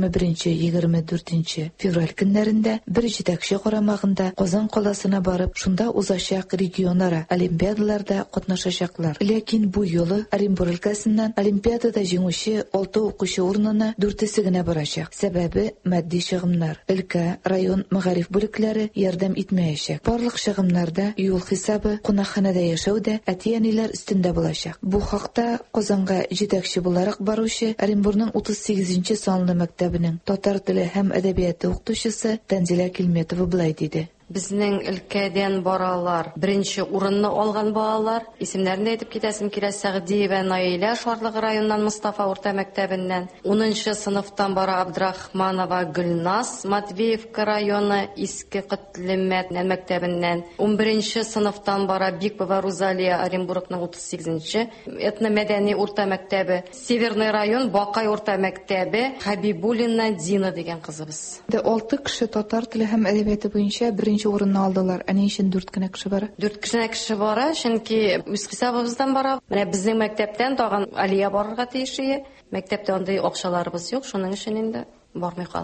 S24: 21-24 февраль көннәрендә бер җитәкче карамагында Казан каласына барып, шунда узачак регионара олимпиадаларда катнашачаклар. Ләкин бу юлы Оренбург өлкәсеннән олимпиадада җиңүче 6 укучы урынына 4-се генә барачак. Сәбәбе матди чыгымнар. Өлкә, район мәгариф бүлекләре ярдәм итмәячәк. Барлык чыгымнар юл хисабы кунакханәдә яшәү дә әти-әниләр өстендә булачак. Бу хакта Казанга җитәкче буларак баручы Оренбургның 38-нче санлы мәктәбенең татар теле һәм әдәбияты укытучысы Тәнзилә Килметова булай диде.
S22: Безнең өлкәдән баралар, беренче урынны алган балалар, исемнәрен әйтеп китәсем килә: Сәгъдиева Наилә Шарлыгы районыннан, Мустафа урта мәктәбеннән, 10нчы сыйныфтан бара Абдрахманова Гөлнас, Матвеевка районы Иске Кытлемәт мәктәбеннән, 11нче сыйныфтан бара Бикова Рузалия Оренбургның 38нче этно-мәдәни урта мәктәбе, Северный район Бакай урта мәктәбе, Хабибуллина Дина дигән кызыбыз.
S24: 6 кеше татар теле һәм әдәбияты буенча беренче урынны алдылар. Әнә өчен 4 кенә кеше бара.
S22: 4 кеше бара, чөнки үз хисабыбыздан бара. Менә безнең мәктәптән тагын Алия барырга тиеш. Мәктәптә андый акчаларыбыз юк, шуның өчен инде бармый кала.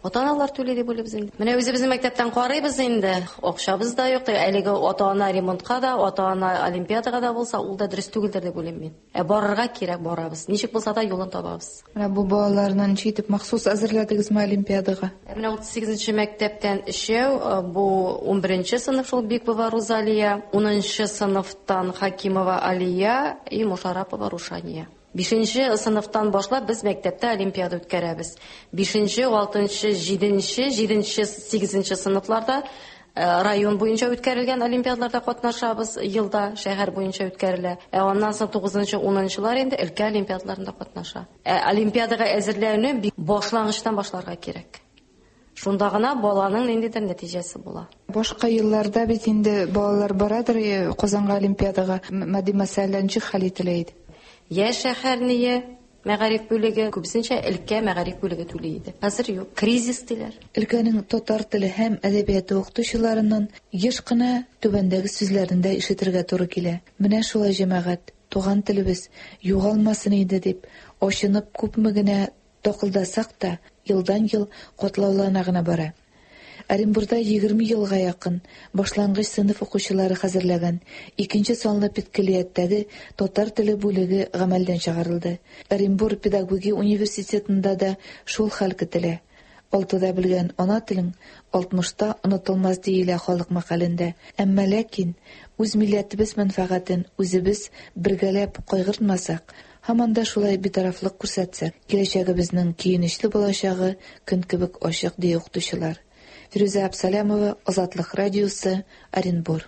S22: Ата-аналар түләй дип уйлыйбыз инде. Менә үзебезнең мәктәптән карыйбыз инде. Акчабыз да юк. Әлеге ата-ана ремонтка да, ата-ана олимпиадага да булса, ул да дөрес түгелдер дип уйлыйм мин. Барырга кирәк, барабыз. Ничек булса да юлын табабыз.
S24: Менә бу балаларны ничек махсус әзерләдегезме олимпиадага?
S22: Менә 38-нче мәктәптән ишәү, бу 11-нче сыйныф шул Бикбова Розалия, 10-нчы сыйныфтан Хакимова Алия и Мушарапова Рушания. 5-нче сыйныфтан башлап без мәктәптә олимпиада үткәрәбез. 5-нче, 6-нчы, 7-нче, 7-нче, 8-нче сыйныфларда район буенча үткәрелгән олимпиадаларда катнашабыз, елда шәһәр буенча үткәрелә. Аннан соң 9-нчы, 10-нчылар инде өлкә олимпиадаларында катнаша. Олимпиадага әзерләнүне башлангычтан башларга кирәк. Шунда гына баланың ниндидер нәтиҗәсе була.
S24: Башка елларда бит инде балалар барадыр Казанга олимпиадага, мәди мәсьәләләрне хәл ителә иде.
S22: Я шәһәрние мәгариф бүлеге, күбесенчә өлкә мәгариф бүлеге түли иде. Хәзер юк, кризис диләр.
S24: Өлкәнең татар теле һәм әдәбияты укытучыларының еш кына түбәндәге сүзләрендә ишетергә туры килә. Менә шулай җәмәгать, туган телебез югалмасын иде дип, ачынып күпме генә токылдасак та, елдан-ел катлаулана гына бара. Оренбургда 20 елга якын башлангыч сыйныф укучылары хәзерләгән 2нче санлы педкилияттәге татар теле бүлеге гамәлдән чыгарылды. Оренбург педагогия университетында да шул хәл көтелә. 6да белгән ана телең 60та онытылмас диелә халык мәкалендә. Әмма ләкин үз милләтебез мәнфәгатен үзебез бергәләп кайгыртмасак, һаман да шулай битарафлык күрсәтсәк, киләчәгебезнең киенечле булачагы көн кебек ачык ди укытучылар. Фируза Абсалямова, Азатлык радиосы, Оренбург.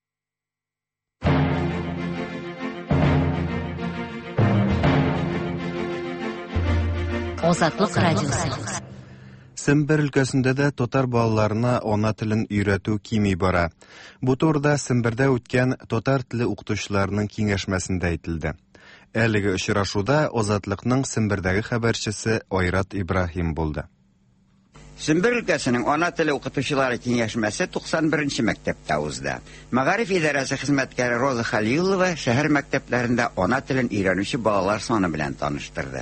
S3: Азатлык радиосы.
S1: Сембер өлкәсендә дә татар балаларына ана телен өйрәтү кими бара. Бу турыда Сембердә үткән татар теле укытучыларының киңәшмәсендә әйтелде. Әлеге очрашуда Азатлыкның Сембердәге хәбәрчесе Айрат Ибраһим булды.
S5: Сембер өлкәсенең ана теле укытучылары киңәшмәсе 91-нче мәктәптә узды. Мәгариф идарәсе хезмәткәре Роза Халилова шәһәр мәктәпләрендә ана телен өйрәнүче балалар саны белән таныштырды.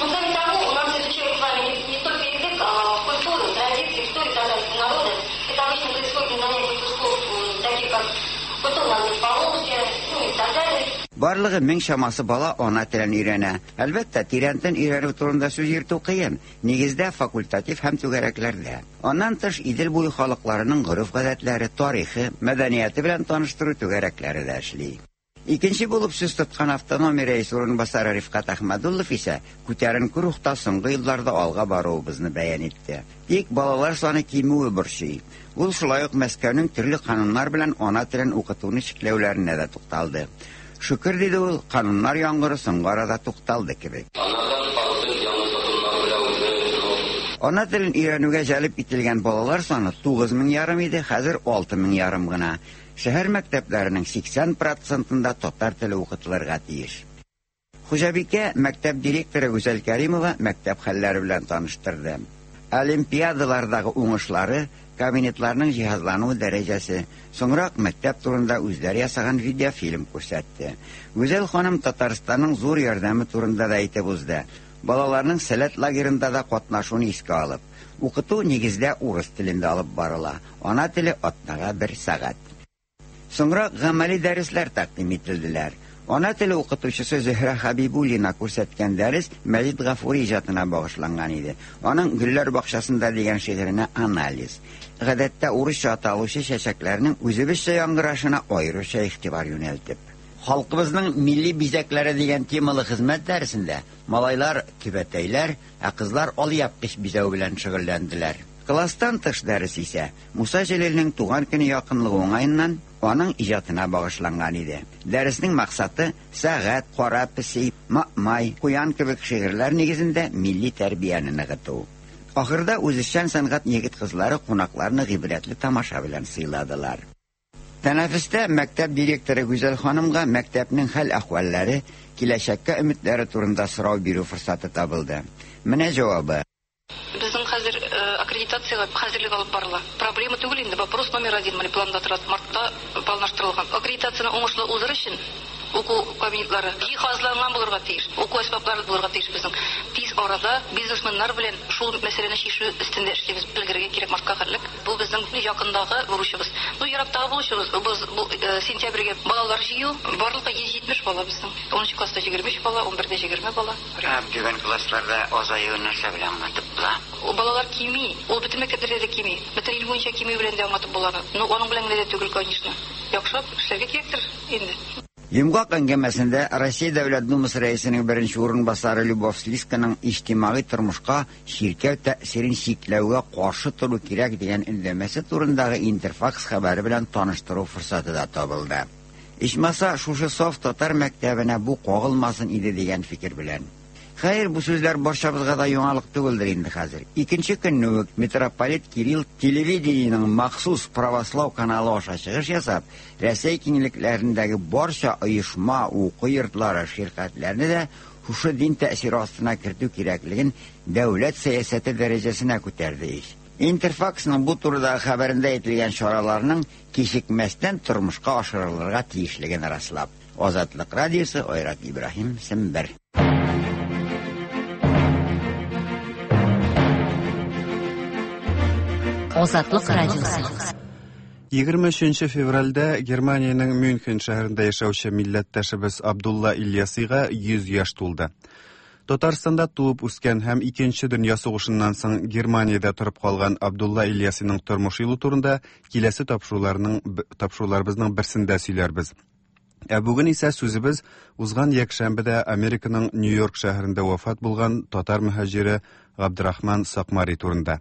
S5: Барлыгы 1000 шамасы бала ана телен өйрәнә. Әлбәттә, тирәнтен өйрәнү турында сүз йөртү кыен. Нигездә факультатив һәм түгәрәкләрдә. Аннан тыш Идел буе халыкларының гореф-гадәтләре, тарихы, мәдәнияте белән таныштыру түгәрәкләре дә эшли. Икенче булып сүз тоткан автономия рәис урынбасары Рифкат Әхмәдуллов исә күтәренке рухта соңгы елларда алга баруыбызны бәян итте. Тик балалар саны кимүе борчый. Ул шулай ук Мәскәүнең төрле кануннар белән ана телен укытуны чикләүләренә дә тукталды. Шөкер диде ул, кануннар яңгыры соңгы арада тукталды кебек. Ана телен өйрәнүгә җәлеп ителгән балалар саны 9500 иде, хәзер 6500 гына. Шәһәр мәктәпләренең 80%-ында татар теле укытылырга тиеш. Хуҗабикә мәктәп директоры Гүзәл Кәримова мәктәп хәлләре белән таныштырды. Олимпиадалардагы уңышлары, кабинетларның җиһазлануы дәрәҗәсе, соңрак мәктәп турында үзләре ясаган видеофильм күрсәтте. Гүзәл ханым Татарстанның зур ярдәме турында да әйтеп узды. Балаларның сәләт лагерында да катнашуын искә алып, укыту нигездә урыс телендә алып барыла. Ана теле атнага 1 сәгать. Соңрак гамәли дәресләр тәкъдим ителделәр. Ана теле укытучысы Зөһрә Хәбибуллина күрсәткән дәрес Мәҗит Гафури иҗатына багышланган иде. Аның Гөлләр бакчасында дигән шигыренә анализ. Гадәттә урысча аталучы чәчәкләрнең үзебезчә яңгырашына аеруча игътибар юнәлтеп. Халкыбызның милли бизәкләре дигән темалы хезмәт дәресендә малайлар күбәтәйләр, ә кызлар алъяпкыч бизәү белән шөгыльләнделәр. Класстан тыш дәрес исә Муса Җәлилнең туган көне якынлыгы уңаеннан аның иҗатына багышланган иде. Дәреснең максаты сәгать, кара песи, май, куян кебек шигырьләр нигезендә милли тәрбияне ныгыту. Ахырда үзешчән сәнгать егет-кызлары кунакларны гыйбрәтле тамаша белән сыйладылар. Тәнәфестә мәктәп директоры Гүзәл ханымга мәктәпнең хәл-әхвәлләре, киләчәккә өметләре турында сорау бирү форсаты табылды. Менә җавабы.
S22: Безнең хәзер аккредитациягә хәзерлек алып барыла. Проблема түгел инде, вопрос номер 1 планда торады. Мартта планлаштырылган. Аккредитацияны уңышлы узыр өчен
S6: уку кабинетлары җиһазланган булырга тиеш, уку әсбаплары булырга тиеш безнең. Тиз арада бизнесменнар белән шул мәсьәләне чишү өстендә эшлибез, белгергә кирәк маскахырлык. Бу безнең якындагы бурычыбыз. Ну ерактагы бурычыбыз бу сентябрьгә балалар җыю, барлыгы 170 бала безнең. 10 класста 25 бала, 11дә 20 бала.
S5: Түбән классларда азаю нәрсә белән аңлатып була?
S6: Балалар кими, ул бөтен мәктәпләрдә кими. Бөтен ил буенча кими белән дә аңлатып була. Ну аның белән дә түгел, конечно. Яхшырак эшләргә кирәктер инде.
S5: Йомгак әңгәмәсендә Россия Дәүләт Думасы рәисенең беренче орынбасары Любовь Слизканың иҗтимагый тормышка чиркәү тәэсирен чикләүгә каршы тору кирәк дигән индәмәсе турындагы Интерфакс хәбәре белән таныштыру форсаты да табылды. Ичмаса шушы саф татар мәктәбенә бу кагылмасын иде дигән фикер белән. Хәер, бу сүзләр барчабызга да яңалык түгелдер инде хәзер. Икенче көнне үк митрополит Кирилл телевидениенең махсус православ каналы аша чыгыш ясап, Россия киңлекләрендәге барча оешма, уку йортлары, ширкәтләрне дә шушы дин тәэсире астына кертү кирәклеген дәүләт сәясәте дәрәҗәсенә күтәрде. Интерфаксның бу турыдагы хәбәрендә әйтелгән чараларның кичекмәстән тормышка ашырылырга тиешлеген раслап. Азатлык радиосы, Айрат Ибраһим, Сембер.
S3: Азатлык радиосы.
S1: 23 февральдә Германиянең Мюнхен шәһәрендә яшәүче милләттәшебез Абдулла Ильясига 100 яшь тулды. Татарстанда туып үскән һәм 2нче дөнья сугышыннан соң Германиядә торып калган Абдулла Ильясиның тормыш юлы турында киләсе тапшыруларыбызның берсендә сөйләрбез. Бүген исә сүзебез узган якшәмбедә Американың Нью-Йорк шәһәрендә вафат булган татар мөхаҗире Габдрахман Сакмари турында.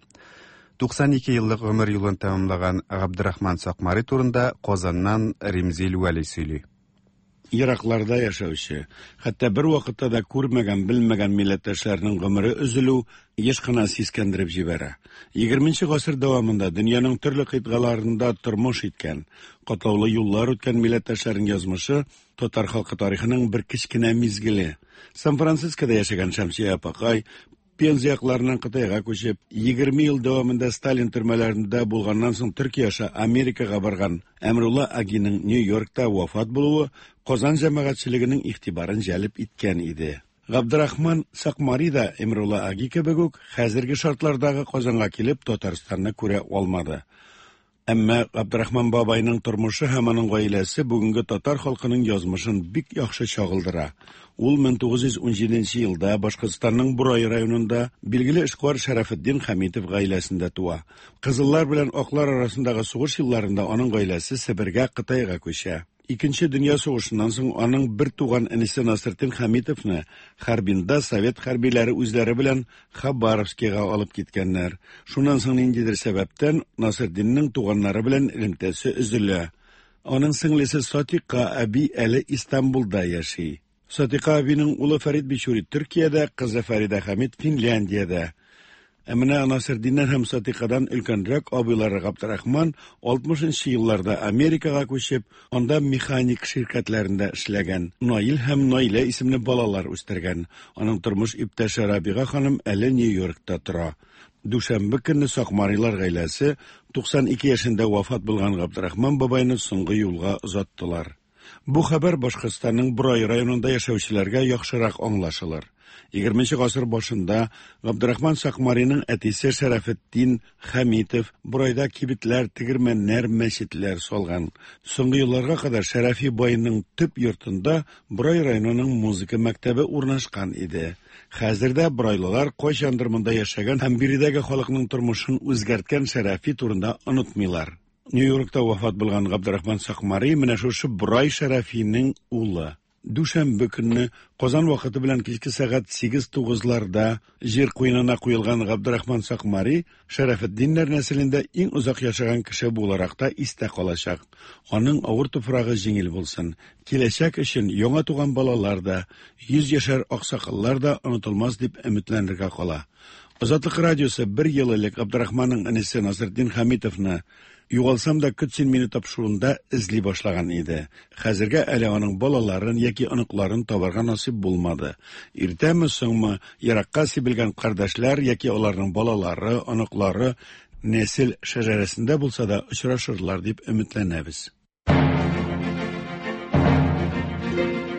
S1: 92 еллык гомер юлын тәмамлаган Габдрахман Сакмари турында Казаннан Римзил Вәли сөйли.
S7: Иракларда яшәүче, хәтта бер вакытта да күрмәгән, белмәгән милләттәшләрнең гомере өзелү еш кына сискәндереп җибәрә. 20нче гасыр дәвамында дөньяның төрле кыйтгаларында тормыш иткән, катлаулы юллар үткән милләттәшләрнең язмышы татар халкы тарихының бер кечкенә мизгеле. Сан-Францискода яшәгән Шәмсия апакай пенсиякларның Кытайга күчеп, 20 ел дәвамында Сталин төрмәләрендә булганнан соң Төркияша Америкага барган Әмрулла Агиның Нью-Йоркта вафат булуы Казан җәмәгатьчелегенең игътибарын җәлеп иткән иде. Габдрахман Сакмари да Әмрулла Аги кебек үк хәзерге шартлардагы Казанга килеп Татарстанны күрә алмады. Әмма Габдрахман бабайның тормышы һәм аның гаиләсе бүгенге татар халкының язмышын бик яхшы чагылдыра. Ул 1917 елда Башкортстанның Бурай районында билгеле эшкуар Шәрәфетдин Хәмитов гаиләсендә туа. Кызыллар белән аклар арасындагы сугыш елларында аның гаиләсе Себергә, Кытайга күчә. Икенче дөнья сугышыннан соң аның бер туган әнисе Насретдин Хәмитовны Харбинда совет хәрбиләре үзләре белән Хабаровскига алып киткәннәр. Шуннан соң ниндидер сәбәптән Насретдинның туганнары белән элемтәсе өзелә. Аның сеңлесе Сатика әби әле Истанбулда яши. Сатика әбинең улы Фәрид Бичури Төркиядә, кызы Фәрида Хәмид Финляндиядә. Әмінә Насырдиннән һәм Сатикадан өлкәнрәк абыйлары Габдрахман 60нчы елларда Америкага күчеп, анда механик ширкәтләрендә эшләгән. Наил һәм Наилә исемле балалар үстергән. Аның тормыш иптәше Рабига ханым әле Нью-Йоркта тора. Дүшәмбе көнне Сакмарилар гаиләсе 92 яшендә вафат булган Габдрахман бабайны соңгы юлга озаттылар. Бу хәбәр Башкортстанның Бурай районында яшәүчеләргә яхшырак аңлашылыр. 20нче гасыр башында Габдрахман Сакмариның әтисе Шәрәфетдин Хәмитов Бурайда кибетләр, тегермәннәр, мәчетләр салган. Соңгы елларга кадәр Шәрәфи байның төп йортында Бурай районының музыка мәктәбе урнашкан иде. Хәзердә бурайлылар кайчандыр монда яшәгән һәм биредәге халыкның тормышын үзгәрткән Шәрәфи турында онытмыйлар. Нью-Йоркта вафат булган Габдрахман Сакмари менә шушы Бурай Шәрәфинең улы. Дүшәмбе көнне Казан вакыты белән кичке сәгать 8-9ларда җир куенына куелган Габдрахман Сакмари Шәрәфетдиннәр нәселендә иң узак яшәгән кеше буларак та истә калачак. Аның авыр туфрагы җиңел булсын. Киләчәк өчен яңа туган балалар да, 100 яшәр аксакаллар да онытылмас дип өметләнергә кала. Азатлык радиосы 1 ел элек Габдрахманның әнисе Насретдин Хәмитовны югалсам да көтсен мине тапшыруында эзли башлаган иде. Хәзергә әле аның балаларын яки оныкларын табарга насип булмады. Иртәме соңмы еракка сибелгән кардәшләр яки аларның балалары, оныклары нәсел шәҗәрәсендә булса да очрашырлар дип өметләнәбез.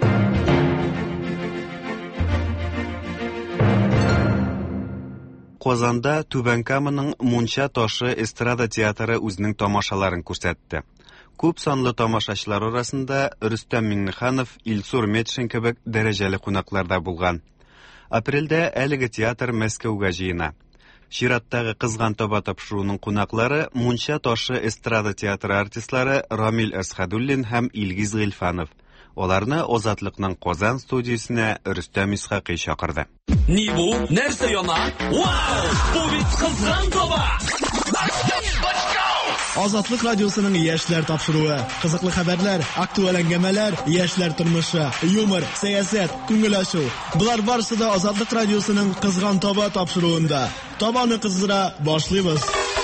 S1: Казанда Түбән Каманың Мунча ташы эстрада театры үзенең тамашаларын күрсәтте. Күп санлы тамашачылар арасында Рөстәм Миңнеханов, Илсур Метшин кебек дәрәҗәле кунакларда булган. Апрельдә әлеге театр Мәскәүгә җыена. Чираттагы кызган таба тапшыруның кунаклары Мунча ташы эстрада театры артистлары Рамил Әсхәдуллин һәм Илгиз Гыйльфанов. Оларны Азатлыкның Казан студиясенә Рөстәм Исхакый чакырды.
S9: Ни бу? Нәрсә яна? Вау! Бу бит кызган таба!
S10: Азатлык радиосының яшьләр тапшыруы, кызыклы хәбәрләр, актуаль әңгәмәләр, яшьләр тормышы, юмор, сәясәт, күңел ачу. Булар барысы да Азатлык радиосының кызган таба тапшыруында. Табаны кыздыра башлыйбыз.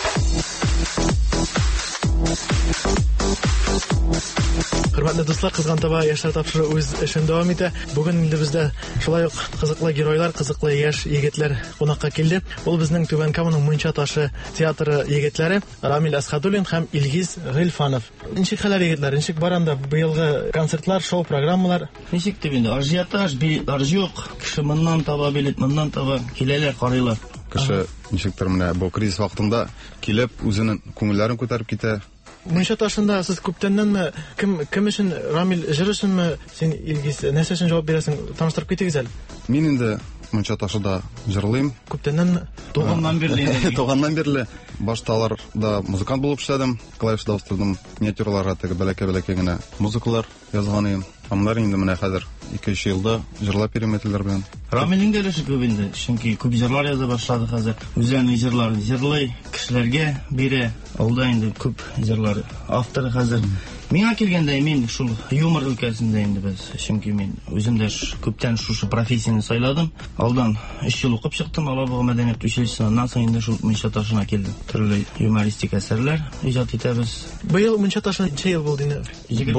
S10: Хөрмәтле дуслар, кызган таба яшьләр тапшыру үз эшен дәвам итә. Бүген инде бездә шулай ук кызыклы геройлар, кызыклы яшь егетләр кунакка килде. Ул безнең Түбән Каманың Мунча ташы театры егетләре Рамил Әсхәдуллин һәм Илгиз Гыйльфанов. Ничек хәлләр егетләр? Ничек баранда быелгы концертлар, шоу программалар?
S11: Ничек дип инде? Ажиотаж, билетлар юк. Кеше моннан таба билет, моннан таба киләләр, карыйлар.
S12: Кеше ничектер менә бу кризис вакытында килеп үзенең күңелләрен күтәреп китә.
S10: Мунча ташында сез күптәннәнме кем өчен Рамил җыр өченме син Илгиз нәрсә өчен җавап бирәсең? Таныштырып китегез әле.
S12: Мин инде Мунча ташында җырлыйм.
S10: Күптәннән
S11: туганнан бирле.
S12: Туганнан бирле. Башталарда музыкант булып эшләдем. Клавишда устырдым. Миниатюраларга теге бәләкә генә музыкалар язган идем. Амнар инде менә хәзер 2-3 елда җырлап йөрим әтиләр белән.
S11: Рамилнең дә өлеше күп инде. Чөнки күп җырлар яза башлады хәзер. Үзенең җырларын җырлый, кешеләргә бирә. Алда инде күп җырлар авторы хәзер. Миңа килгәндә мин шул юмор өлкәсендә инде без. Чөнки мин үзем дә күптән шушы профессияны сайладым. Алдан 3 ел укып чыктым Алабуга мәдәният училищесыннан, соң инде шул Мунча ташына килдем. Төрле юмористик әсәрләр иҗат итәбез.
S10: Быел Мунча ташына ничә ел булды инде?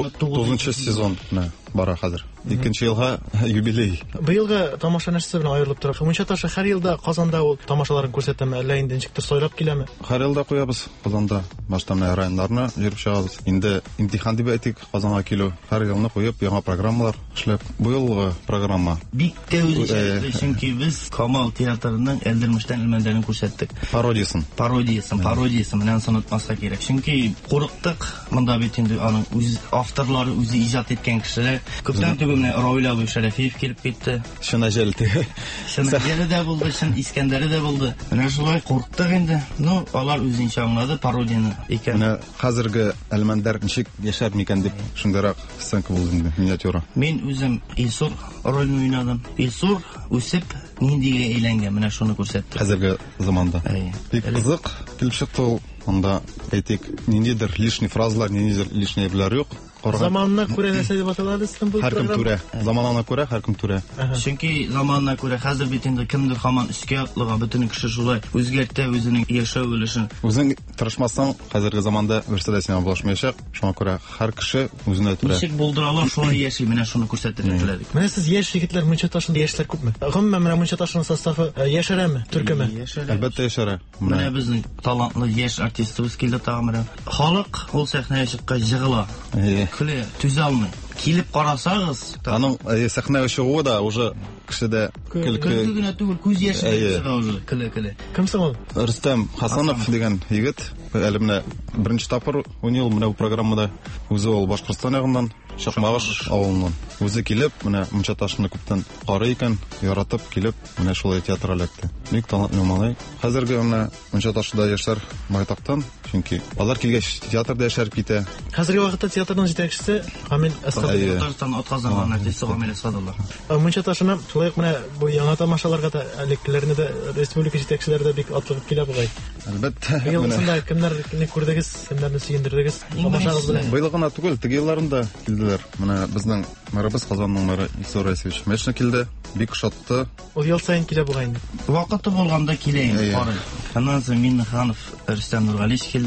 S12: 29 сезон бара хәзер. 2 елга юбилей.
S10: Быелгы тамаша нәрсә белән аерылып тора? Мунча ташы һәр елда Казанда ул тамашаларын күрсәтәме, әллә инде ничектер сайлап киләме?
S12: Һәр елда куябыз Казанда. Баштан районнарны йөреп чыгабыз. Инде имтихан дип әйтик, Казанга килү. Һәр елны куеп, яңа программалар эшләп. Бу елгы программа
S11: бик тә үзенчәлекле, чөнки без Камал театрының Элдермештән элмәндәрен күрсәттек.
S12: Пародиясын
S11: Менән санатмаска кирәк. Чөнки курыктык, монда бит инде аның үз авторлары үзе иҗат иткән кешеләр. Күптән түгел Равил Абый Шәрәфиев килеп китте.
S12: Шынажәлте.
S11: Шынажәле дә булды, Шын Искәндәре дә булды. Менә шулай курыктык инде. Ну, алар үзенчә аңлады пародияны икән.
S12: Менә хәзерге элмәндәр ничек яшәр микән дип шундыйрак сценка булды инде, миниатюра.
S11: Мин үзем Илсур ролен уйнадым. Илсур үсеп ниндигә әйләнгән, менә шуны күрсәтте.
S12: Хәзерге заманда. Бик кызык килеп чыкты ул. Анда әйтик, ниндидер лишний фразалар, ниндидер лишний әйберләр юк.
S10: Заманына күрә нәрсә дип аталады сезнең бу
S12: программа? Һәркем түрә. Заманына күрә, һәркем түрә.
S11: Чөнки заманына күрә хәзер бит инде кемдер һаман өскә атлыган, бөтен кеше шулай үзгәртә үзенең яшәү өлешен.
S12: Үзең тырышмасаң, хәзерге заманда берсе дә сиңа булышмаячак. Шуңа күрә һәр кеше үзенә түрә.
S11: Ничек булдыралар, шулай яши, менә шуны күрсәтергә теләдек.
S10: Менә сез яшь егетләр Мунча ташында яшьләр күпме? Гомумән менә Мунча ташының составы яшәрәме, төркеме?
S12: Әлбәттә яшәрә.
S11: Менә безнең талантлы яшь артистыбыз килде тагын. Халык ул сәхнәгә чыккач җыгыла. Көлә, түзә алмый. Килеп карасагыз,
S12: аның сәхнәгә чыгуы да уже кешедә көлке
S11: генә түгел, күз яше чыга уже. Көлә.
S10: Кем соң ул?
S12: Рөстәм Хасанов дигән егет. Әле менә беренче тапкыр уйный менә бу программада. Үзе ул Башкортстан ягыннан, Чакмагыш авылыннан. Үзе килеп, менә Мунча ташны күптән карый икән, яратып килеп, менә шулай театрга эләкте. Бик талантлы малай. Хәзерге менә Мунча ташында яшьләр байтактан, чөнки алар килгәч театрда яшәреп китә.
S10: Хәзерге вакытта театрның җитәкчесе Рамил Әсхәдуллин.
S11: Татарстан атказанган артист Рамил Әсхәдуллин.
S10: Мунча ташына шулай менә бу яңа тамашаларга да элекләрне дә республика җитәкчеләре дә бик атлыгып килә бугай.
S12: Әлбәттә.
S10: Елсында кемнәрне күрдегез, кемнәрне сөендердегез? Тамашагыз белән.
S12: Быел гына түгел, теге елларында килделәр. Менә безнең мэрыбыз Казанның мэры Илсур Расевич Мешна килде. Бик шатты.
S10: Ул ел сайын килә бугай инде.
S11: Вакыты булганда килә инде, карый. Аннан соң Миннеханов Рөстәм Нургалич килде.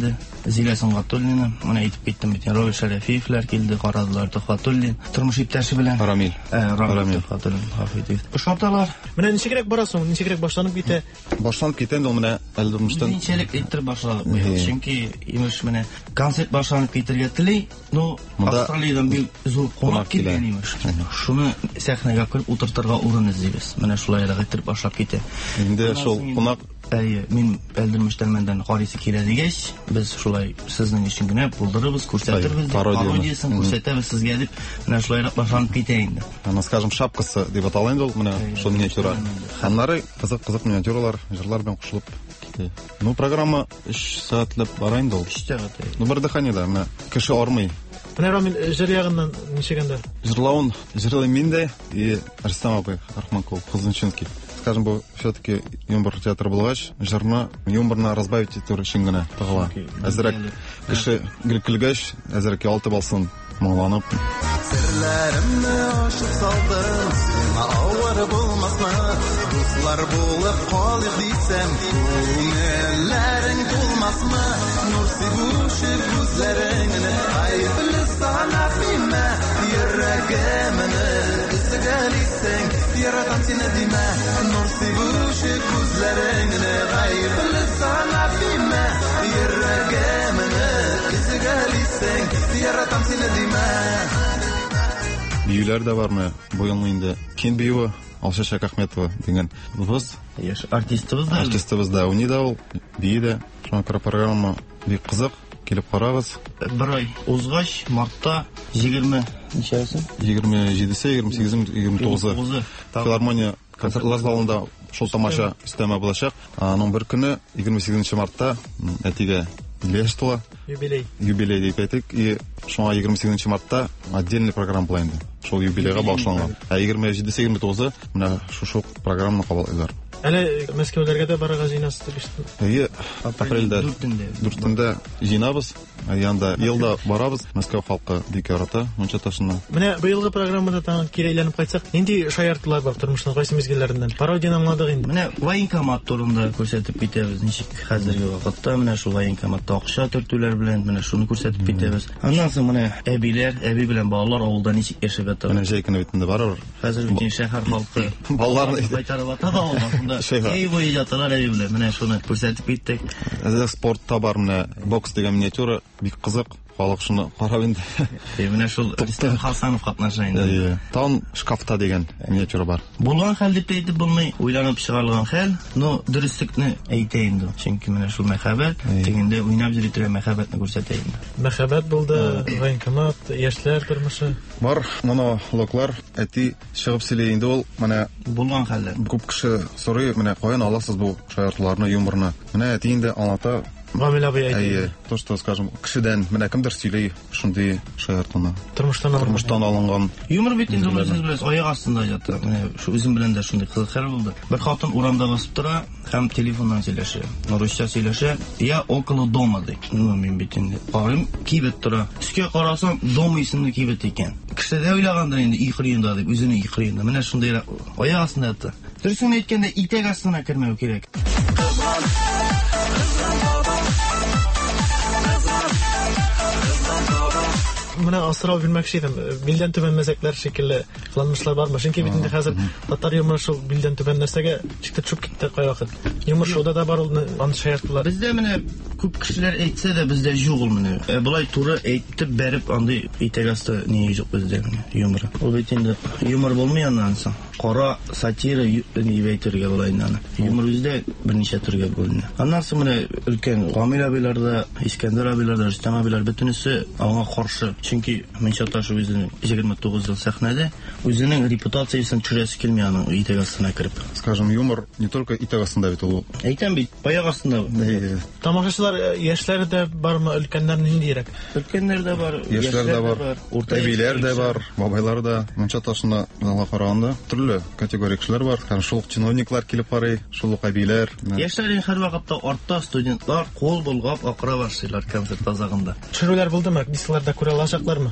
S11: Зилә Сангатуллина, менә әйтеп киттем бит, Равил Шәрәфиевләр килде, карадылар, Тохватуллин, тормыш иптәше белән
S12: Рамил.
S11: Рамил Тохватуллин, хафидив. Ошаталар.
S10: Менә ничегрәк барасың, ничегрәк башланып китә?
S12: Башланып китә инде ул менә әле тормыштан.
S11: Ничәлек әйтеп башладык бу. Чөнки имеш менә концерт башланып китәргә тели, но Австралиядән бик зур кунак килгән имеш. Шуны сәхнәгә кирип утыртырга урын эзлибез. Менә шулай әйтеп башлап китә.
S12: Инде шул кунак
S11: мин Элдермештәлмәндән карыйсы килә дигәч, без шулай сезнең өчен генә булдырыбыз, күрсәтербез, пародиясын күрсәтәбез сезгә дип, менә шулай башланып китә инде.
S12: Аны, скажем, шапкасы дип атала инде ул менә шул миниатюра. Ханнары кызык миниатюралар, җырлар белән кушылып китә. Ну, программа 3 сәгатьләп бара инде ул. 3 сәгать. Ну, бер дыханиедә, менә кеше армый.
S10: Менә Рамил җыр ягыннан ничегәндә?
S12: Җырлавын җырлый миндә и Рустам абый Рахманков, Кызылчынский. Скажем, бу все-таки юмор театры булгач, җырны юморны разбавить итү өчен генә тагыла. Әзрәк кеше гөлкелгәч, әзрәк ялтып алсын, моңланып.
S8: Серләремне ачып салдың, сиңа авыр булмасмы? Дуслар булып калыйк дисәм, күңелләрең тулмасмы? Нур сибүше күзләреңне, айыплы санатыма, йөрәгемне изгәлисең, яратам сине димә. Нур сибүше күзләреңне, айыплы санатыма, йөрәгемне изгәлисең, яратам сине димә.
S12: Биюләр дә бармы? Бу елны инде кин биюе Алшашак Ахметова дигән вуз артистыбыз да, уни да ул бию дә. Шуңа күрә программа бик кызык, килеп карагыз.
S11: Бер ай узгач, мартта 20 ничәсен?
S12: 27-се, 28-се, 29-ы филармония концертлар залында шул тамаша өстәмә булачак. Аның бер көне 28 мартта әтигә Илеш тула. Юбилей дип әйтик. И шуңа 28 мартта отдельный программа була инде. Шул юбилейга багышланган. 27-се, 29-ы менә шушы программаны кабул итәләр.
S10: Әле Мәскәүләргә дә барырга җыйнасыз дип ишеттем.
S12: Апрельдә 4-тендә җыйнабыз. Янда елда барабыз. Мәскәү халкы бик ярата Мунча ташны.
S10: Менә быелгы программада тагын кире әйләнеп кайтсак, нинди шаяртулар бар тормышның кайсы мизгелләреннән? Пародияны аңладык инде.
S11: Менә военкомат турында күрсәтеп китәбез. Ничек хәзерге вакытта менә шул военкоматта акча төртүләр белән менә шуны күрсәтеп китәбез. Аннан соң менә әби белән балалар авылда ничек яшәп ята.
S12: Менә җәйкене битендә барыр.
S11: Хәзер бит шәһәр халкы
S12: балаларны
S11: кайтарып ата да авылда. Эй бу яталар әби белән менә шуны күрсәтеп киттек.
S12: Әзер спортта бар менә бокс дигән миниатюра бик кызык. Халык шуны карап инде.
S11: Менә шул Рустам Хасанов катнаша инде.
S12: Тан шкафта дигән миниатюра бар.
S11: Булган хәл дип әйтеп булмый, уйланып чыгарылган хәл, но дөреслекне әйтә инде. Чөнки менә шул мәхәббәт, тегендә уйнап йөри торган мәхәббәтне күрсәтә инде.
S10: Мәхәббәт булды, военкомат, яшьләр тормышы.
S12: Бар, монологлар әти чыгып сөйли инде ул, менә
S11: булган хәлләр.
S12: Күп кеше сорый, менә каян аласыз бу шаяртуларны, юморны? Менә әти инде аңлата.
S10: Рамил абый әйтә.
S12: То, что, скажем, кешедән менә кемдер сөйли шундый шаяртуны.
S10: Тормыштан
S12: алынган.
S11: Юмор бит инде без аяк астында ята. Менә шу үзем белән дә шундый кызык хәл булды. Бер хатын урамда басып тора һәм телефоннан сөйләшә. Русча сөйләшә. Я около дома ди. Мин бит инде карым кибет тора. Төскә карасам дом исемле кибет икән. Кеше дә уйлагандыр инде ихриенда дип, үзенең ихриенда. Менә шундый аяк астында ята. Дөресен әйткәндә итәк астына кермәү кирәк.
S10: Менә асрау билмәкче идем. Билдән түбән мәзәкләр шикелле кылынмышлар бармы? Чөнки бит инде хәзер татар юморы шул билдән түбән нәрсәгә чиктә төшеп китте кай вакыт. Юмор шуда да бар ул аны шаяртулар.
S11: Бездә менә күп кешеләр әйтсә дә бездә юк ул менә. Булай туры әйтеп бәреп андый итәк асты ни юк бездә юмор. Ул бит инде юмор булмый аннан соң. Кара сатира әйтергә була инде аны. Юмор үздә берничә төргә бүленә. Аннан соң менә өлкән Камил абыйларда, Искәндәр абыйларда, Рустам абыйлар бөтенесе аңа каршы. Чөнки Мунча ташы үзенең 29 ел сәхнәдә үзенең репутациясын төшерәсе килми аның итәк астына кирип.
S12: Скажем, юмор не только итәк астында бит ул.
S11: Әйтәм бит, аяк астында.
S10: Тамашачылар яшьләр дә бармы, өлкәннәр ниндирәк?
S11: Өлкәннәр дә бар,
S12: яшьләр дә бар, әбиләр дә бар, бабайлар да. Мунча ташына аңа караганда төрле категория кешеләр бар. Шул чиновниклар килеп карый, шул әбиләр.
S11: Яшьләр һәр вакытта артта студентлар кул болгап акыра башлыйлар концерт тазагында.
S10: Төшерүләр булдымы? Дискларда күрә алачаклармы?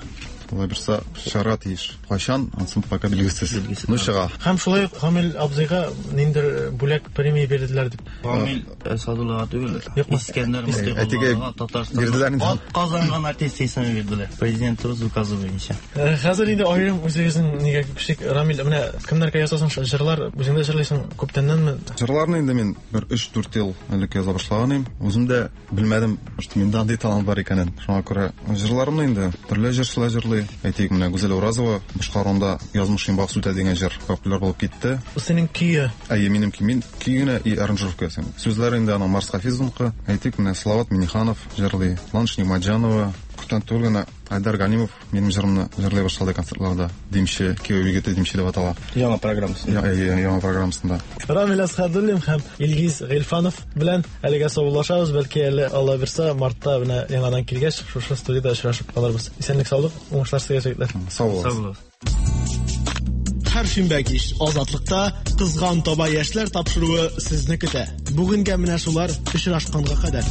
S12: Алай берса шара тиеш. Кайчан, ансын пока билгесез. Ну чыга.
S10: Һәм шулай Камил абзыйга ниндер бүләк премия бирделәр дип.
S11: Камил Садуллага түгел. Искәндәр
S12: Мустафа
S11: Татарстан казанган артистесен бирделәр. Президентыбыз указы буенча.
S10: Хәзер инде аерым үзегезнең нигә кичек Рамил менә кемнәргә ясасын җырлар үзеңдә җырлыйсың күптәннәнме?
S12: Җырларны инде мин бер 3-4 ел элек яза башлаганым. Үзем дә белмәдем, что миндә андый талант бар икәнен. Шуңа күрә җырларымны инде төрле җырчылар җырлый. Әйтик, менә Гүзәл Уразова башкаруында язмышын бак сүтә дигән җыр популяр булып китте.
S10: Синең көе.
S12: Минем көенә и аранжировка ясыйм. Сүзләре инде аның Марс Хафизовка, әйтик, менә Салават Миниханов җырлый, Ланшник Маджанова, күптән түгел генә Айдар Ганимов минем җырымны җырлый башлады концертларда. Димче, Киев егете Димче дип атала.
S11: Яңа программасында.
S12: Яңа программасында.
S10: Рамил Асхадуллин һәм Илгиз Гыйльфанов белән әлегә саубуллашабыз, бәлки әле Алла бирсә мартта менә яңадан килгәч шушы студияда очрашып калырбыз. Исәнлек, саулык, уңышлар сезгә җитләр.
S12: Сау булыгыз.
S10: Һәр шимбә кич Азатлыкта кызган таба яшьләр тапшыруы сезне көтә. Бүгенгә менә шулар очрашканга кадәр.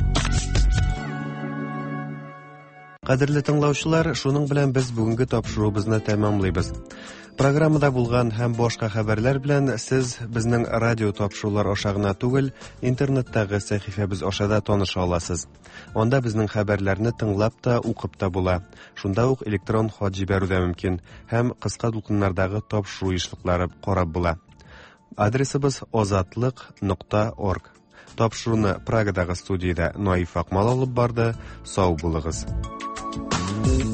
S1: Кадерле тыңлаучылар, шуның белән без бүгенге тапшыруыбызны тәмамлыйбыз. Программада булган һәм башка хәбәрләр белән сез безнең радио тапшырулар аша гына түгел, интернеттагы сәхифәбез аша да таныша аласыз. Анда безнең хәбәрләрне тыңлап та, укып та була. Шунда ук электрон хат җибәрү дә мөмкин һәм кыска дулкыннардагы тапшыру эшләкләре карап була. Адресыбыз ozatlik.org. Тапшыруны Прагадагы студиядә Наиф Акмал алып барды. Сау булыгыз.